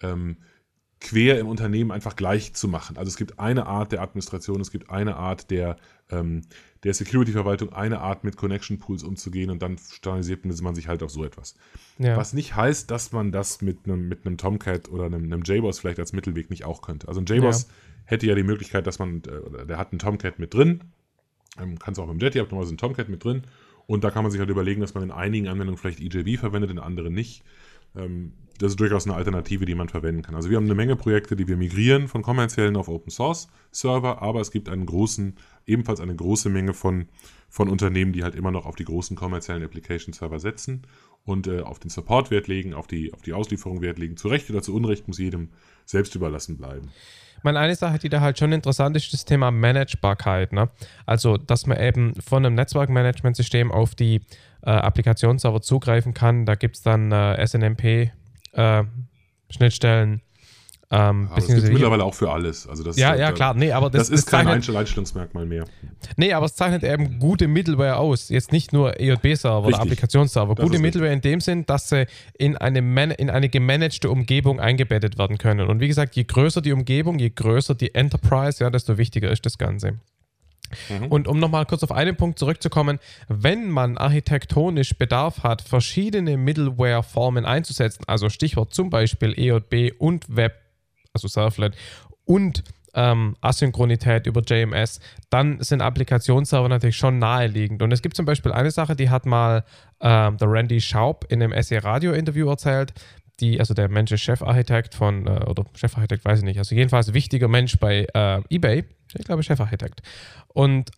quer im Unternehmen einfach gleich zu machen. Also es gibt eine Art der Administration, es gibt eine Art der Security-Verwaltung, eine Art mit Connection-Pools umzugehen und dann standardisiert man sich halt auf so etwas. Ja. Was nicht heißt, dass man das mit einem Tomcat oder einem JBoss vielleicht als Mittelweg nicht auch könnte. Also ein JBoss hätte ja die Möglichkeit, dass der hat einen Tomcat mit drin, kann es auch mit dem Jetty, aber normalerweise einen Tomcat mit drin und da kann man sich halt überlegen, dass man in einigen Anwendungen vielleicht EJB verwendet, in anderen nicht. Das ist durchaus eine Alternative, die man verwenden kann. Also wir haben eine Menge Projekte, die wir migrieren von kommerziellen auf Open-Source-Server, aber es gibt ebenfalls eine große Menge von Unternehmen, die halt immer noch auf die großen kommerziellen Application-Server setzen und auf den Support Wert legen, auf die Auslieferung Wert legen. Zu Recht oder zu Unrecht muss jedem selbst überlassen bleiben. Eine Sache, die da halt schon interessant ist, das Thema Managebarkeit. Ne? Also, dass man eben von einem Netzwerkmanagementsystem auf die Applikationsserver zugreifen kann. Da gibt es dann SNMP Schnittstellen. Aber das gibt es mittlerweile auch für alles. Also das klar. Nee, aber das ist kein Einstellungsmerkmal mehr. Nee, aber es zeichnet eben gute Middleware aus. Jetzt nicht nur EJB-Server oder Applikationsserver. Gute Middleware in dem Sinn, dass sie in eine gemanagte Umgebung eingebettet werden können. Und wie gesagt, je größer die Umgebung, je größer die Enterprise, ja, desto wichtiger ist das Ganze. Und um nochmal kurz auf einen Punkt zurückzukommen, wenn man architektonisch Bedarf hat, verschiedene Middleware-Formen einzusetzen, also Stichwort zum Beispiel EJB und Web, also Servlet und Asynchronität über JMS, dann sind Applikationsserver natürlich schon naheliegend. Und es gibt zum Beispiel eine Sache, die hat mal der Randy Schaub in einem SE-Radio-Interview erzählt, also der Mensch ist Chefarchitekt oder Chefarchitekt, weiß ich nicht, also jedenfalls wichtiger Mensch bei eBay, ich glaube Chefarchitekt. Und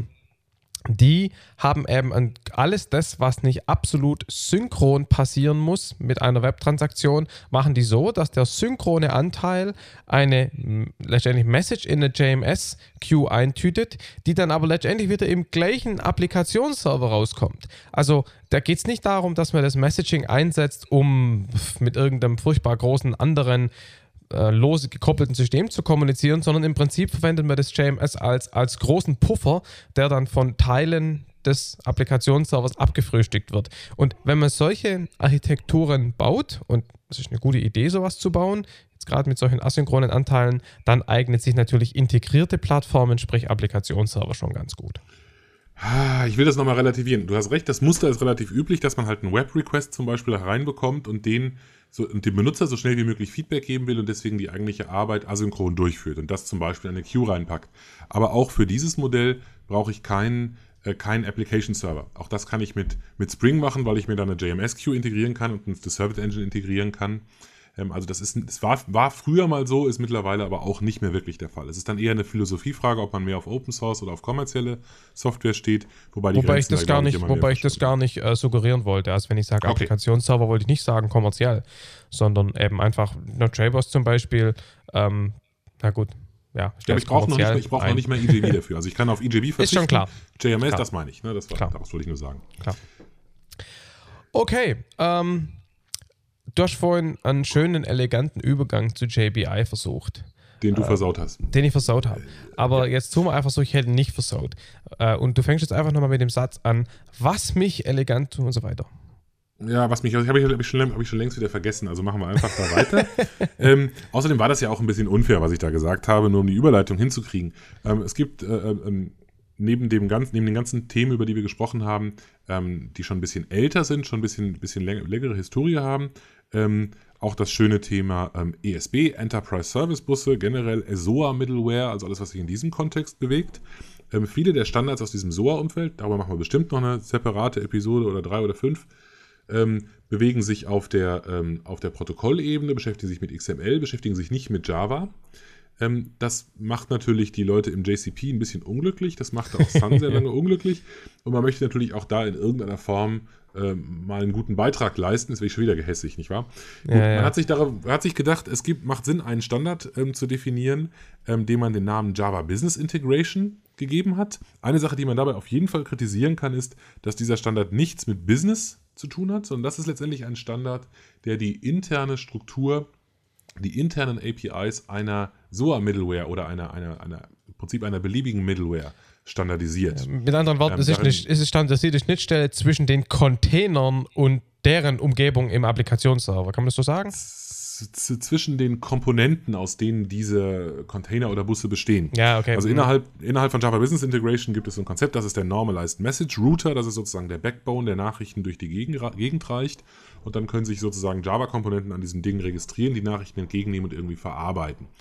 die haben eben alles das, was nicht absolut synchron passieren muss mit einer Webtransaktion, machen die so, dass der synchrone Anteil eine letztendlich Message in eine JMS-Queue eintütet, die dann aber letztendlich wieder im gleichen Applikationsserver rauskommt. Also da geht es nicht darum, dass man das Messaging einsetzt, um mit irgendeinem furchtbar großen anderen lose gekoppelten System zu kommunizieren, sondern im Prinzip verwendet man das JMS als großen Puffer, der dann von Teilen des Applikationsservers abgefrühstückt wird. Und wenn man solche Architekturen baut, und es ist eine gute Idee, sowas zu bauen, jetzt gerade mit solchen asynchronen Anteilen, dann eignet sich natürlich integrierte Plattformen, sprich Applikationsserver, schon ganz gut. Ich will das nochmal relativieren. Du hast recht, das Muster ist relativ üblich, dass man halt einen Web-Request zum Beispiel reinbekommt und dem Benutzer so schnell wie möglich Feedback geben will und deswegen die eigentliche Arbeit asynchron durchführt und das zum Beispiel in eine Queue reinpackt. Aber auch für dieses Modell brauche ich keinen Application-Server. Auch das kann ich mit Spring machen, weil ich mir dann eine JMS-Queue integrieren kann und eine Service Engine integrieren kann. Also es war früher mal so, ist mittlerweile aber auch nicht mehr wirklich der Fall. Es ist dann eher eine Philosophiefrage, ob man mehr auf Open Source oder auf kommerzielle Software steht, wobei ich das gar nicht suggerieren wollte. Also wenn ich sage Applikationsserver, wollte ich nicht sagen kommerziell, sondern eben einfach JBoss zum Beispiel. Na gut, ja. Ja, ich brauche noch nicht mehr EJB dafür. Also ich kann auf EJB verzichten. Ist schon klar. JMS, klar. Das meine ich. Ne? Daraus wollte ich nur sagen. Klar. Okay, du hast vorhin einen schönen, eleganten Übergang zu JBI versucht. Den du versaut hast. Den ich versaut habe. Aber jetzt tun wir einfach so, ich hätte ihn nicht versaut. Und du fängst jetzt einfach nochmal mit dem Satz an, was mich elegant und so weiter. Ja, habe ich schon längst wieder vergessen, also machen wir einfach da weiter. Außerdem war das ja auch ein bisschen unfair, was ich da gesagt habe, nur um die Überleitung hinzukriegen. Es gibt neben den ganzen Themen, über die wir gesprochen haben, die schon ein bisschen älter sind, schon ein bisschen längere Historie haben, auch das schöne Thema ESB, Enterprise Service Busse, generell SOA Middleware, also alles, was sich in diesem Kontext bewegt. Viele der Standards aus diesem SOA-Umfeld, darüber machen wir bestimmt noch eine separate Episode oder 3 oder 5, bewegen sich auf der Protokollebene, beschäftigen sich mit XML, beschäftigen sich nicht mit Java. Das macht natürlich die Leute im JCP ein bisschen unglücklich, das macht auch Sun sehr lange unglücklich und man möchte natürlich auch da in irgendeiner Form mal einen guten Beitrag leisten, das wäre ich schon wieder gehässig, nicht wahr? Ja, gut, man hat sich gedacht, macht Sinn, einen Standard zu definieren, dem man den Namen Java Business Integration gegeben hat. Eine Sache, die man dabei auf jeden Fall kritisieren kann, ist, dass dieser Standard nichts mit Business zu tun hat, sondern das ist letztendlich ein Standard, der die interne Struktur, die internen APIs einer SOA-Middleware oder im Prinzip einer beliebigen Middleware standardisiert. Mit anderen Worten, es ist eine standardisierte Schnittstelle zwischen den Containern und deren Umgebung im Applikationsserver. Kann man das so sagen? Zwischen den Komponenten, aus denen diese Container oder Busse bestehen. Ja, okay. Also innerhalb von Java Business Integration gibt es ein Konzept, das ist der Normalized Message Router, das ist sozusagen der Backbone, der Nachrichten durch die Gegend reicht und dann können sich sozusagen Java-Komponenten an diesem Ding registrieren, die Nachrichten entgegennehmen und irgendwie verarbeiten.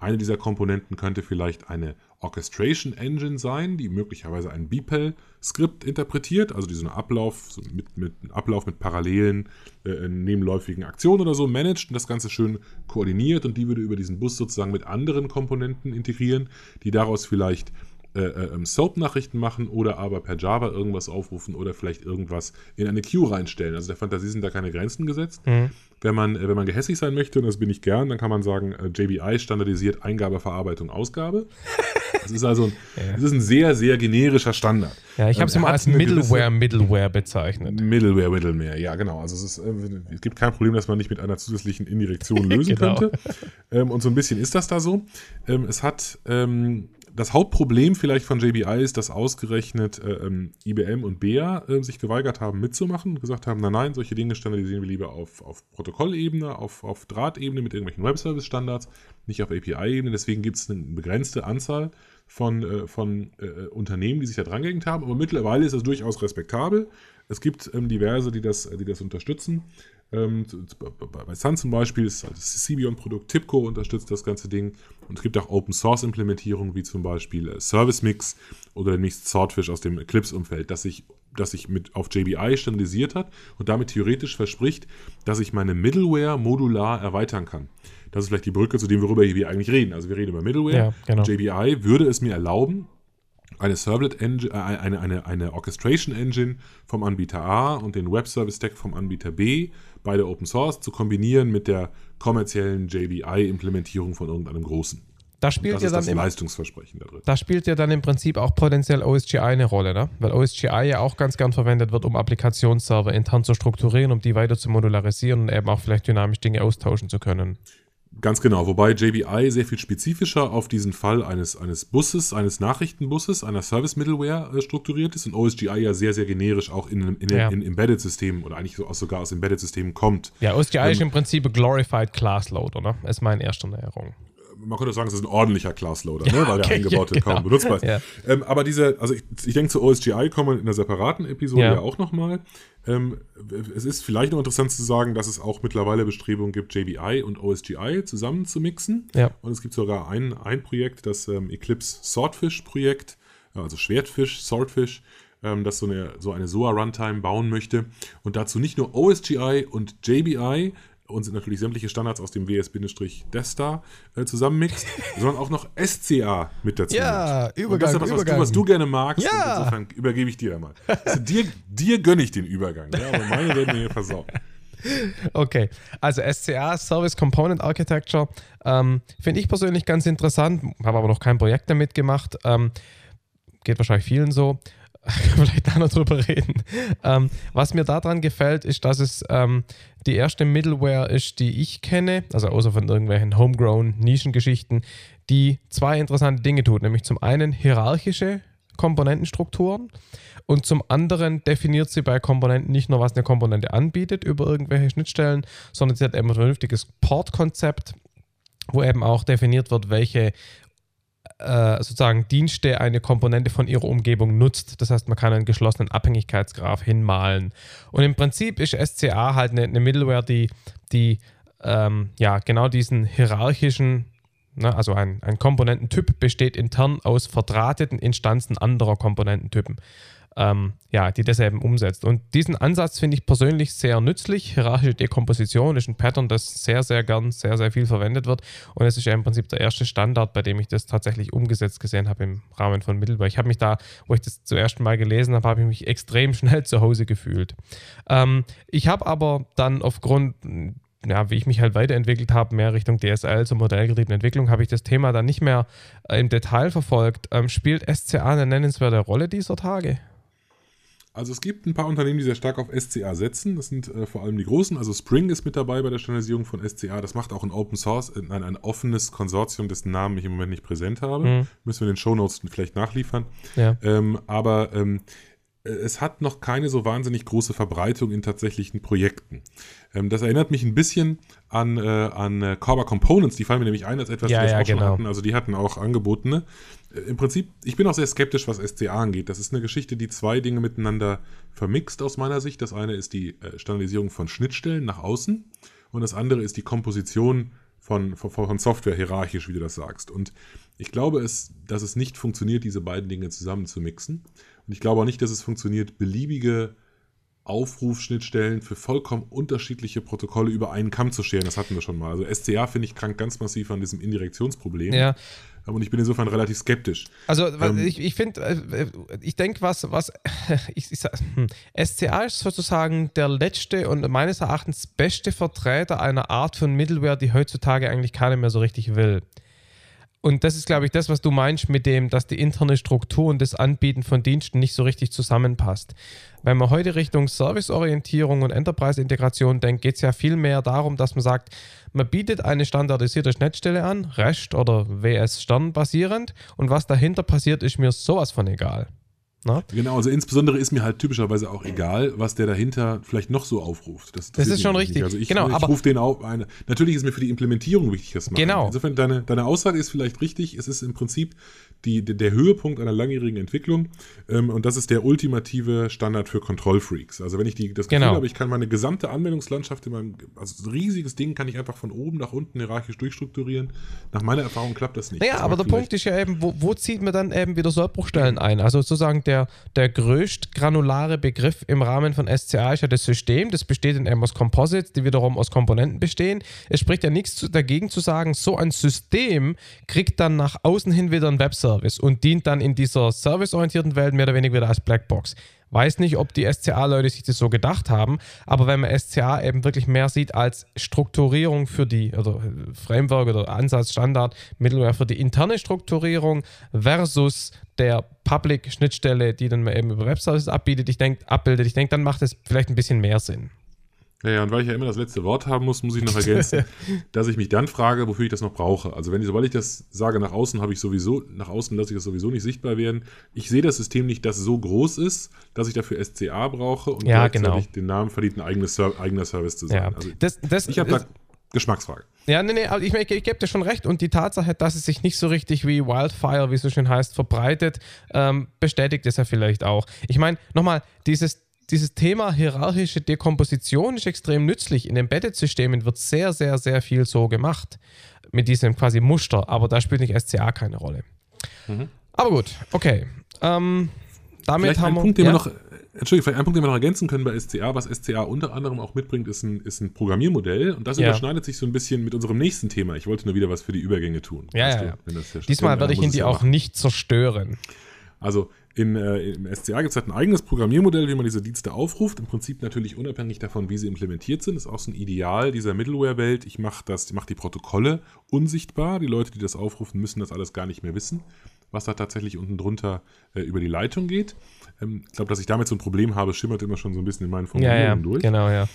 Eine dieser Komponenten könnte vielleicht eine Orchestration Engine sein, die möglicherweise ein BPEL-Skript interpretiert, also die so einen Ablauf mit parallelen nebenläufigen Aktionen oder so managt und das Ganze schön koordiniert, und die würde über diesen Bus sozusagen mit anderen Komponenten integrieren, die daraus vielleicht SOAP-Nachrichten machen oder aber per Java irgendwas aufrufen oder vielleicht irgendwas in eine Queue reinstellen. Also der Fantasie sind da keine Grenzen gesetzt. Wenn man gehässig sein möchte, und das bin ich gern, dann kann man sagen, JBI standardisiert Eingabe, Verarbeitung, Ausgabe. Das ist also das ist ein sehr, sehr generischer Standard. Ja, ich habe es immer als Middleware bezeichnet. Middleware, ja genau. Also es gibt kein Problem, dass man nicht mit einer zusätzlichen Indirektion lösen könnte. Und so ein bisschen ist das da so. Es hat das Hauptproblem vielleicht von JBI ist, dass ausgerechnet IBM und BEA sich geweigert haben mitzumachen und gesagt haben, nein, solche Dinge standardisieren wir lieber auf Protokollebene, auf Drahtebene mit irgendwelchen Web-Service-Standards, nicht auf API-Ebene. Deswegen gibt es eine begrenzte Anzahl von Unternehmen, die sich da dran gehängt haben. Aber mittlerweile ist das durchaus respektabel. Es gibt diverse, die das unterstützen. Bei Sun zum Beispiel ist das Cebion-Produkt, TIBCO unterstützt das ganze Ding, und es gibt auch Open-Source-Implementierungen, wie zum Beispiel Service Mix oder demnächst Swordfish aus dem Eclipse-Umfeld, das sich auf JBI standardisiert hat und damit theoretisch verspricht, dass ich meine Middleware modular erweitern kann. Das ist vielleicht die Brücke zu dem, worüber wir eigentlich reden. Also wir reden über Middleware. Ja, genau. JBI würde es mir erlauben, eine Servlet Engine, eine Orchestration Engine vom Anbieter A und den Web Service Stack vom Anbieter B, beide Open Source, zu kombinieren mit der kommerziellen JBI-Implementierung von irgendeinem großen. Das ist das Leistungsversprechen da drin. Da spielt ja dann im Prinzip auch potenziell OSGI eine Rolle, ne? Weil OSGI ja auch ganz gern verwendet wird, um Applikationsserver intern zu strukturieren, um die weiter zu modularisieren und eben auch vielleicht dynamisch Dinge austauschen zu können. Ganz genau, wobei JBI sehr viel spezifischer auf diesen Fall eines Busses, eines Nachrichtenbusses, einer Service-Middleware strukturiert ist und OSGI ja sehr, sehr generisch auch in Embedded-Systemen oder eigentlich sogar aus Embedded-Systemen kommt. Ja, OSGI ist im Prinzip ein Glorified Class-Loader, ne? Ist meine erste Näherung. Man könnte sagen, es ist ein ordentlicher Class-Loader, ne? Weil der eingebaute kaum benutzbar ist. Ja. Aber ich denke, zu OSGI kommen wir in einer separaten Episode ja auch nochmal. Es ist vielleicht noch interessant zu sagen, dass es auch mittlerweile Bestrebungen gibt, JBI und OSGI zusammen zu mixen. Ja. Und es gibt sogar ein Projekt, das Eclipse Swordfish-Projekt, also Schwertfisch, Swordfish, das so eine SOA-Runtime bauen möchte und dazu nicht nur OSGI und JBI und sind natürlich sämtliche Standards aus dem WS-Destar zusammenmixt, sondern auch noch SCA mit dazu. Ja, nimmt. Übergang. Und das ist was du gerne magst. Ja. Und insofern übergebe ich dir mal. Also dir gönne ich den Übergang. Ja, aber meine werden mir hier versauen. Okay, also SCA, Service Component Architecture, finde ich persönlich ganz interessant, habe aber noch kein Projekt damit gemacht. Geht wahrscheinlich vielen so. Vielleicht da noch drüber reden. Was mir daran gefällt, ist, dass es die erste Middleware ist, die ich kenne, also außer von irgendwelchen homegrown Nischengeschichten, die zwei interessante Dinge tut. Nämlich zum einen hierarchische Komponentenstrukturen und zum anderen definiert sie bei Komponenten nicht nur, was eine Komponente anbietet über irgendwelche Schnittstellen, sondern sie hat eben ein vernünftiges Port-Konzept, wo eben auch definiert wird, welche sozusagen Dienste eine Komponente von ihrer Umgebung nutzt. Das heißt, man kann einen geschlossenen Abhängigkeitsgraph hinmalen. Und im Prinzip ist SCA halt eine Middleware, die genau diesen hierarchischen, also ein Komponententyp besteht intern aus verdrahteten Instanzen anderer Komponententypen. Die das eben umsetzt. Und diesen Ansatz finde ich persönlich sehr nützlich. Hierarchische Dekomposition ist ein Pattern, das sehr, sehr gern, sehr, sehr viel verwendet wird. Und es ist ja im Prinzip der erste Standard, bei dem ich das tatsächlich umgesetzt gesehen habe im Rahmen von Middleware. Ich habe mich da, wo ich das zum ersten Mal gelesen habe, habe ich mich extrem schnell zu Hause gefühlt. Ich habe aber dann aufgrund, wie ich mich halt weiterentwickelt habe, mehr Richtung DSL zur modellgetriebenen Entwicklung, habe ich das Thema dann nicht mehr im Detail verfolgt. Spielt SCA eine nennenswerte Rolle dieser Tage? Also es gibt ein paar Unternehmen, die sehr stark auf SCA setzen. Das sind vor allem die großen. Also Spring ist mit dabei bei der Standardisierung von SCA. Das macht auch ein ein offenes Konsortium, dessen Namen ich im Moment nicht präsent habe. Müssen wir in den Shownotes vielleicht nachliefern. Ja. Aber es hat noch keine so wahnsinnig große Verbreitung in tatsächlichen Projekten. Das erinnert mich ein bisschen an Corba Components. Die fallen mir nämlich ein als etwas, die das auch schon hatten. Also die hatten auch angebotene. Im Prinzip, ich bin auch sehr skeptisch, was SCA angeht. Das ist eine Geschichte, die zwei Dinge miteinander vermixt aus meiner Sicht. Das eine ist die Standardisierung von Schnittstellen nach außen und das andere ist die Komposition von Software hierarchisch, wie du das sagst. Und ich glaube, dass es nicht funktioniert, diese beiden Dinge zusammen zu mixen. Und ich glaube auch nicht, dass es funktioniert, beliebige Aufrufschnittstellen für vollkommen unterschiedliche Protokolle über einen Kamm zu scheren. Das hatten wir schon mal. Also SCA, finde ich, krankt ganz massiv an diesem Indirektionsproblem. Ja. Und ich bin insofern relativ skeptisch. Also ich finde, ich denke, SCA ist sozusagen der letzte und meines Erachtens beste Vertreter einer Art von Middleware, die heutzutage eigentlich keiner mehr so richtig will. Und das ist, glaube ich, das, was du meinst mit dem, dass die interne Struktur und das Anbieten von Diensten nicht so richtig zusammenpasst. Wenn man heute Richtung Serviceorientierung und Enterprise-Integration denkt, geht es ja viel mehr darum, dass man sagt, man bietet eine standardisierte Schnittstelle an, REST oder WS-Stern basierend, und was dahinter passiert, ist mir sowas von egal. Na? Genau, also insbesondere ist mir halt typischerweise auch egal, was der dahinter vielleicht noch so aufruft. Das ist schon richtig. Also ich genau, rufe den auf. Natürlich ist mir für die Implementierung wichtig, das machen. Genau. Insofern, deine Aussage ist vielleicht richtig. Es ist im Prinzip der Höhepunkt einer langjährigen Entwicklung, und das ist der ultimative Standard für Kontrollfreaks. Also wenn ich das Gefühl habe, ich kann meine gesamte Anwendungslandschaft also ein riesiges Ding kann ich einfach von oben nach unten hierarchisch durchstrukturieren. Nach meiner Erfahrung klappt das nicht. Naja, aber der Punkt ist ja eben, wo zieht man dann eben wieder Sollbruchstellen ein? Also sozusagen der größt granulare Begriff im Rahmen von SCA ist ja das System. Das besteht in aus Composites, die wiederum aus Komponenten bestehen. Es spricht ja nichts dagegen zu sagen, so ein System kriegt dann nach außen hin wieder einen Webservice und dient dann in dieser serviceorientierten Welt mehr oder weniger wieder als Blackbox. Weiß nicht, ob die SCA-Leute sich das so gedacht haben, aber wenn man SCA eben wirklich mehr sieht als Strukturierung für Framework oder Ansatzstandard, Middleware für die interne Strukturierung versus der Public-Schnittstelle, die dann eben über Webservices abbildet, ich denke, dann macht es vielleicht ein bisschen mehr Sinn. Ja, und weil ich ja immer das letzte Wort haben muss ich noch ergänzen, dass ich mich dann frage, wofür ich das noch brauche. Also sobald ich das sage, nach außen lasse ich das sowieso nicht sichtbar werden. Ich sehe das System nicht, das so groß ist, dass ich dafür SCA brauche und gleichzeitig den Namen verdient, ein eigener Service zu sein. Ja. Also ich habe da Geschmacksfrage. Ja, nee, aber ich gebe dir schon recht, und die Tatsache, dass es sich nicht so richtig wie Wildfire, wie es so schön heißt, verbreitet, bestätigt es ja vielleicht auch. Ich meine, nochmal, dieses Thema hierarchische Dekomposition ist extrem nützlich. In Embedded-Systemen wird sehr, sehr, sehr viel so gemacht. Mit diesem quasi Muster. Aber da spielt nicht SCA keine Rolle. Mhm. Aber gut, okay. Damit vielleicht haben wir... Punkt, den wir noch ergänzen können bei SCA, was SCA unter anderem auch mitbringt, ist ein Programmiermodell. Und das überschneidet sich so ein bisschen mit unserem nächsten Thema. Ich wollte nur wieder was für die Übergänge tun. Ja. Diesmal werde ich ihn dir auch nicht zerstören. Also im SCA gibt es halt ein eigenes Programmiermodell, wie man diese Dienste aufruft. Im Prinzip natürlich unabhängig davon, wie sie implementiert sind. Das ist auch so ein Ideal dieser Middleware-Welt. Ich mache die Protokolle unsichtbar. Die Leute, die das aufrufen, müssen das alles gar nicht mehr wissen, was da tatsächlich unten drunter über die Leitung geht. Ich glaube, dass ich damit so ein Problem habe, schimmert immer schon so ein bisschen in meinen Formulierungen durch. Genau, ja.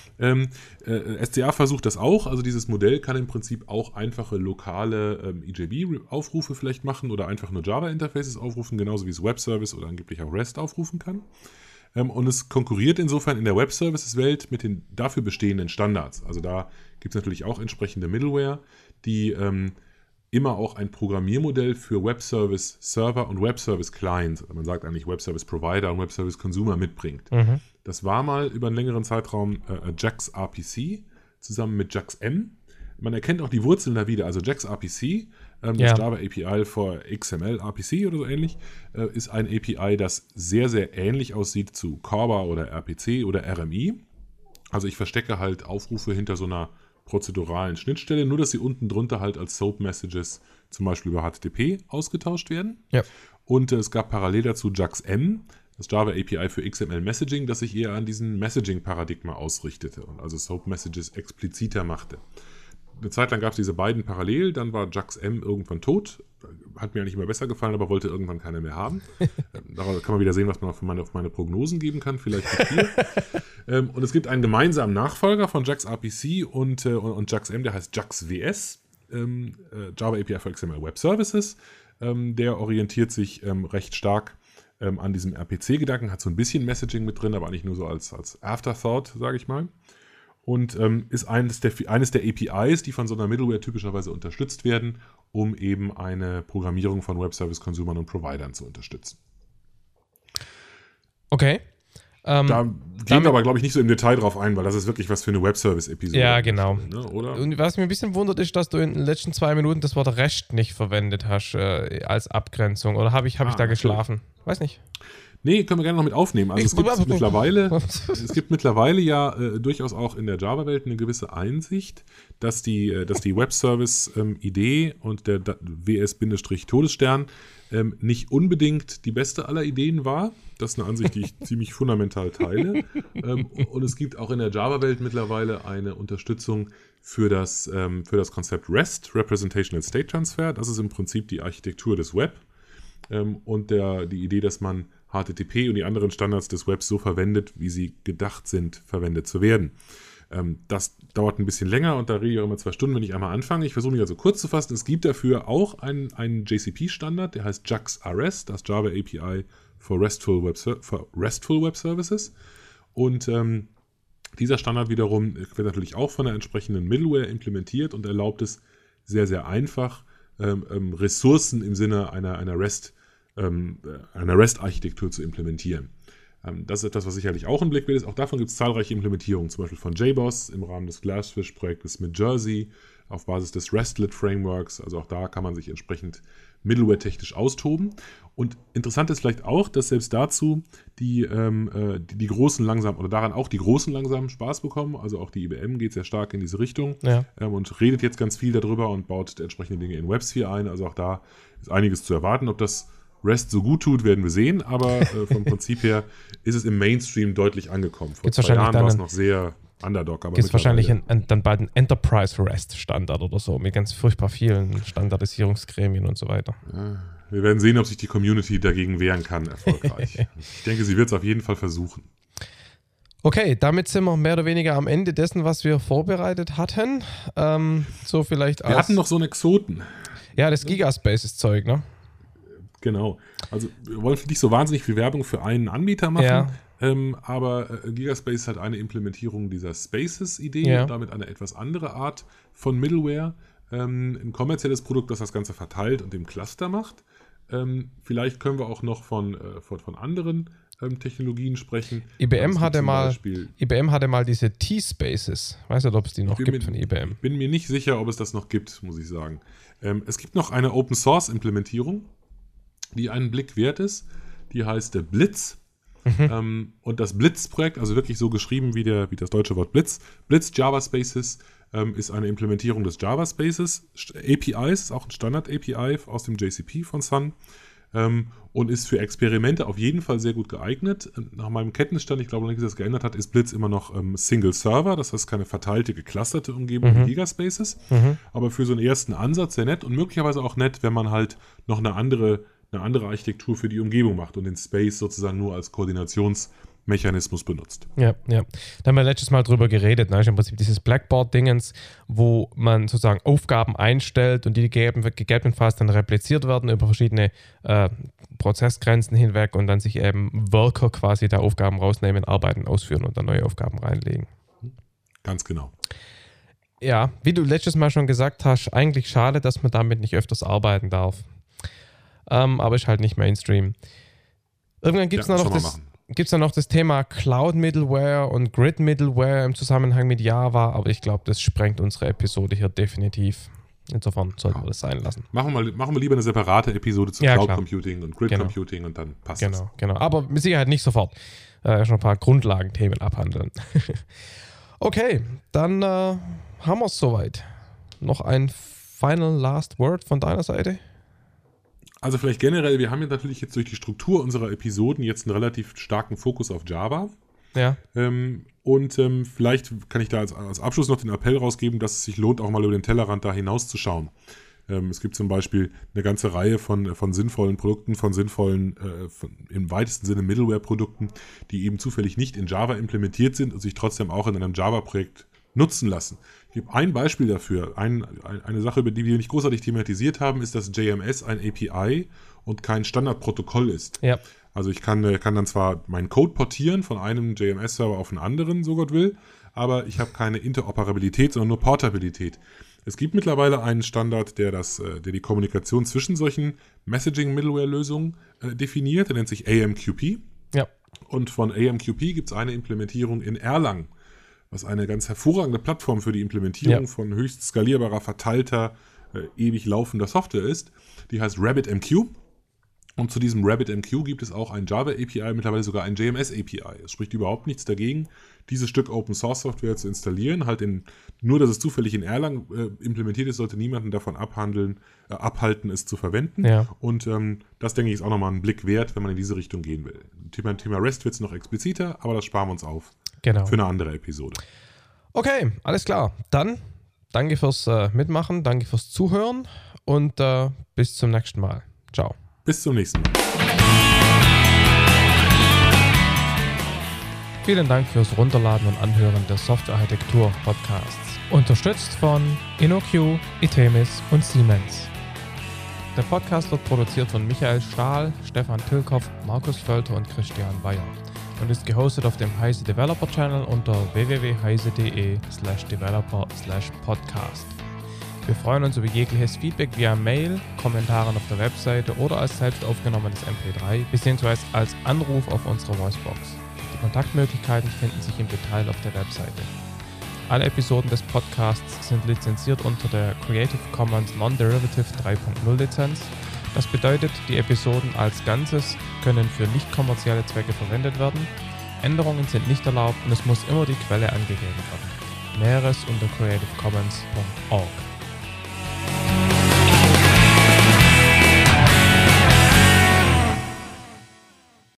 SCA versucht das auch. Also dieses Modell kann im Prinzip auch einfache lokale EJB-Aufrufe vielleicht machen oder einfach nur Java-Interfaces aufrufen, genauso wie es Web-Service oder angeblich auch REST aufrufen kann. Und es konkurriert insofern in der Web-Services-Welt mit den dafür bestehenden Standards. Also da gibt es natürlich auch entsprechende Middleware, die immer auch ein Programmiermodell für Web-Service Server und Web-Service Client, man sagt eigentlich Web-Service Provider und Web-Service Consumer mitbringt. Mhm. Das war mal über einen längeren Zeitraum JAX RPC zusammen mit JAX M. Man erkennt auch die Wurzeln da wieder. Also JAX RPC, das Java API for XML RPC oder so ähnlich, ist ein API, das sehr, sehr ähnlich aussieht zu Corba oder RPC oder RMI. Also ich verstecke halt Aufrufe hinter so einer prozeduralen Schnittstelle, nur dass sie unten drunter halt als SOAP-Messages zum Beispiel über HTTP ausgetauscht werden. Ja. Und es gab parallel dazu JAX M, das Java API für XML Messaging, das sich eher an diesen Messaging-Paradigma ausrichtete und also SOAP-Messages expliziter machte. Eine Zeit lang gab es diese beiden parallel, dann war JAX M irgendwann tot. Hat mir eigentlich immer besser gefallen, aber wollte irgendwann keiner mehr haben. Da kann man wieder sehen, was man auf meine Prognosen geben kann, vielleicht mit hier. Und es gibt einen gemeinsamen Nachfolger von JAX RPC und JAX M, der heißt JAX WS, Java API for XML Web Services. Der orientiert sich recht stark an diesem RPC-Gedanken, hat so ein bisschen Messaging mit drin, aber eigentlich nur so als Afterthought, sage ich mal. Und ist eines der APIs, die von so einer Middleware typischerweise unterstützt werden, um eben eine Programmierung von Web-Service-Consumern und Providern zu unterstützen. Okay. Da gehen wir aber, glaube ich, nicht so im Detail drauf ein, weil das ist wirklich was für eine Web-Service-Episode. Ja, genau. Ne, oder? Und was mir ein bisschen wundert, ist, dass du in den letzten 2 Minuten das Wort REST nicht verwendet hast als Abgrenzung. Oder habe ich da geschlafen? Weiß nicht. Nee, können wir gerne noch mit aufnehmen. Also es gibt mittlerweile ja durchaus auch in der Java-Welt eine gewisse Einsicht, dass die Web-Service-Idee und der WS-Todesstern nicht unbedingt die beste aller Ideen war. Das ist eine Ansicht, die ich ziemlich fundamental teile. Und es gibt auch in der Java-Welt mittlerweile eine Unterstützung für das Konzept REST, Representational State Transfer. Das ist im Prinzip die Architektur des Web und die Idee, dass man HTTP und die anderen Standards des Webs so verwendet, wie sie gedacht sind, verwendet zu werden. Das dauert ein bisschen länger und da rede ich auch immer 2 Stunden, wenn ich einmal anfange. Ich versuche mich also kurz zu fassen. Es gibt dafür auch einen JCP-Standard, der heißt JAX-RS, das Java API for RESTful Web Services. Und dieser Standard wiederum wird natürlich auch von der entsprechenden Middleware implementiert und erlaubt es sehr, sehr einfach, Ressourcen im Sinne einer REST-Architektur zu implementieren. Das ist etwas, was sicherlich auch im Blick wird. Auch davon gibt es zahlreiche Implementierungen, zum Beispiel von JBoss im Rahmen des Glassfish-Projektes mit Jersey auf Basis des RESTlet-Frameworks. Also auch da kann man sich entsprechend Middleware-technisch austoben. Und interessant ist vielleicht auch, dass selbst dazu die Großen langsam oder daran auch die Großen langsam Spaß bekommen. Also auch die IBM geht sehr stark in diese Richtung und redet jetzt ganz viel darüber und baut entsprechende Dinge in WebSphere ein. Also auch da ist einiges zu erwarten. Ob das REST so gut tut, werden wir sehen, aber vom Prinzip her ist es im Mainstream deutlich angekommen. Vor 2 Jahren war es noch sehr Underdog. Gibt es wahrscheinlich dann bald einen Enterprise REST-Standard oder so, mit ganz furchtbar vielen Standardisierungsgremien und so weiter. Ja, wir werden sehen, ob sich die Community dagegen wehren kann, erfolgreich. Ich denke, sie wird es auf jeden Fall versuchen. Okay, damit sind wir mehr oder weniger am Ende dessen, was wir vorbereitet hatten. So vielleicht wir hatten noch so einen Exoten. Ja, das Gigaspaces-Zeug, ne? Genau. Also wir wollen nicht so wahnsinnig viel Werbung für einen Anbieter machen, aber Gigaspace hat eine Implementierung dieser Spaces-Idee und damit eine etwas andere Art von Middleware. Ein kommerzielles Produkt, das das Ganze verteilt und im Cluster macht. Vielleicht können wir auch noch von anderen Technologien sprechen. IBM hatte mal diese T-Spaces. Weißt du, ob es die noch gibt von IBM? Ich bin mir nicht sicher, ob es das noch gibt, muss ich sagen. Es gibt noch eine Open-Source-Implementierung, die einen Blick wert ist. Die heißt Blitz. Und das Blitz-Projekt, also wirklich so geschrieben wie das deutsche Wort Blitz Java Spaces, ist eine Implementierung des Java Spaces APIs, ist auch ein Standard-API aus dem JCP von Sun und ist für Experimente auf jeden Fall sehr gut geeignet. Nach meinem Kenntnisstand, ich glaube nicht, dass das geändert hat, ist Blitz immer noch Single Server, das heißt keine verteilte, geclusterte Umgebung wie Gigaspaces, aber für so einen ersten Ansatz sehr nett und möglicherweise auch nett, wenn man halt noch eine andere Architektur für die Umgebung macht und den Space sozusagen nur als Koordinationsmechanismus benutzt. Ja. Da haben wir letztes Mal drüber geredet. Ne? Im Prinzip dieses Blackboard-Dingens, wo man sozusagen Aufgaben einstellt und die gegebenenfalls dann repliziert werden über verschiedene Prozessgrenzen hinweg und dann sich eben Worker quasi da Aufgaben rausnehmen, arbeiten, ausführen und dann neue Aufgaben reinlegen. Ganz genau. Ja, wie du letztes Mal schon gesagt hast, eigentlich schade, dass man damit nicht öfters arbeiten darf. Aber ist halt nicht Mainstream. Irgendwann gibt es noch das Thema Cloud-Middleware und Grid-Middleware im Zusammenhang mit Java, aber ich glaube, das sprengt unsere Episode hier definitiv. Insofern sollten wir das sein lassen. Machen wir lieber eine separate Episode zu Cloud Computing und Grid Computing und dann passt es. Genau. Aber mit Sicherheit nicht sofort. Schon ein paar Grundlagenthemen abhandeln. Okay, dann haben wir es soweit. Noch ein Final Last Word von deiner Seite? Also vielleicht generell, wir haben ja natürlich jetzt durch die Struktur unserer Episoden jetzt einen relativ starken Fokus auf Java. Ja. Vielleicht kann ich da als Abschluss noch den Appell rausgeben, dass es sich lohnt, auch mal über den Tellerrand da hinauszuschauen. Es gibt zum Beispiel eine ganze Reihe von sinnvollen Produkten, im weitesten Sinne Middleware-Produkten, die eben zufällig nicht in Java implementiert sind und sich trotzdem auch in einem Java-Projekt nutzen lassen. Ich gebe ein Beispiel dafür. Eine Sache, über die wir nicht großartig thematisiert haben, ist, dass JMS ein API und kein Standardprotokoll ist. Ja. Also ich kann dann zwar meinen Code portieren von einem JMS-Server auf einen anderen, so Gott will, aber ich habe keine Interoperabilität, sondern nur Portabilität. Es gibt mittlerweile einen Standard, der die Kommunikation zwischen solchen Messaging-Middleware-Lösungen definiert. Der nennt sich AMQP. Ja. Und von AMQP gibt es eine Implementierung in Erlang, was eine ganz hervorragende Plattform für die Implementierung von höchst skalierbarer, verteilter, ewig laufender Software ist. Die heißt RabbitMQ. Und zu diesem RabbitMQ gibt es auch ein Java-API, mittlerweile sogar ein JMS-API. Es spricht überhaupt nichts dagegen, dieses Stück Open-Source-Software zu installieren. Nur, dass es zufällig in Erlang implementiert ist, sollte niemanden davon abhalten, es zu verwenden. Ja. Und das, denke ich, ist auch nochmal ein Blick wert, wenn man in diese Richtung gehen will. Thema REST wird es noch expliziter, aber das sparen wir uns auf für eine andere Episode. Okay, alles klar. Dann danke fürs Mitmachen, danke fürs Zuhören und bis zum nächsten Mal. Ciao. Bis zum nächsten Mal. Vielen Dank fürs Runterladen und Anhören des Softwarearchitektur-Podcasts. Unterstützt von InnoQ, Itemis und Siemens. Der Podcast wird produziert von Michael Stahl, Stefan Tilkoff, Markus Völter und Christian Weyer und ist gehostet auf dem Heise Developer Channel unter www.heise.de/developer/podcast. Wir freuen uns über jegliches Feedback via Mail, Kommentaren auf der Webseite oder als selbst aufgenommenes MP3 bzw. als Anruf auf unserer Voicebox. Die Kontaktmöglichkeiten finden sich im Detail auf der Webseite. Alle Episoden des Podcasts sind lizenziert unter der Creative Commons Non-Derivative 3.0 Lizenz. Das bedeutet, die Episoden als Ganzes können für nicht kommerzielle Zwecke verwendet werden. Änderungen sind nicht erlaubt und es muss immer die Quelle angegeben werden. Näheres unter creativecommons.org.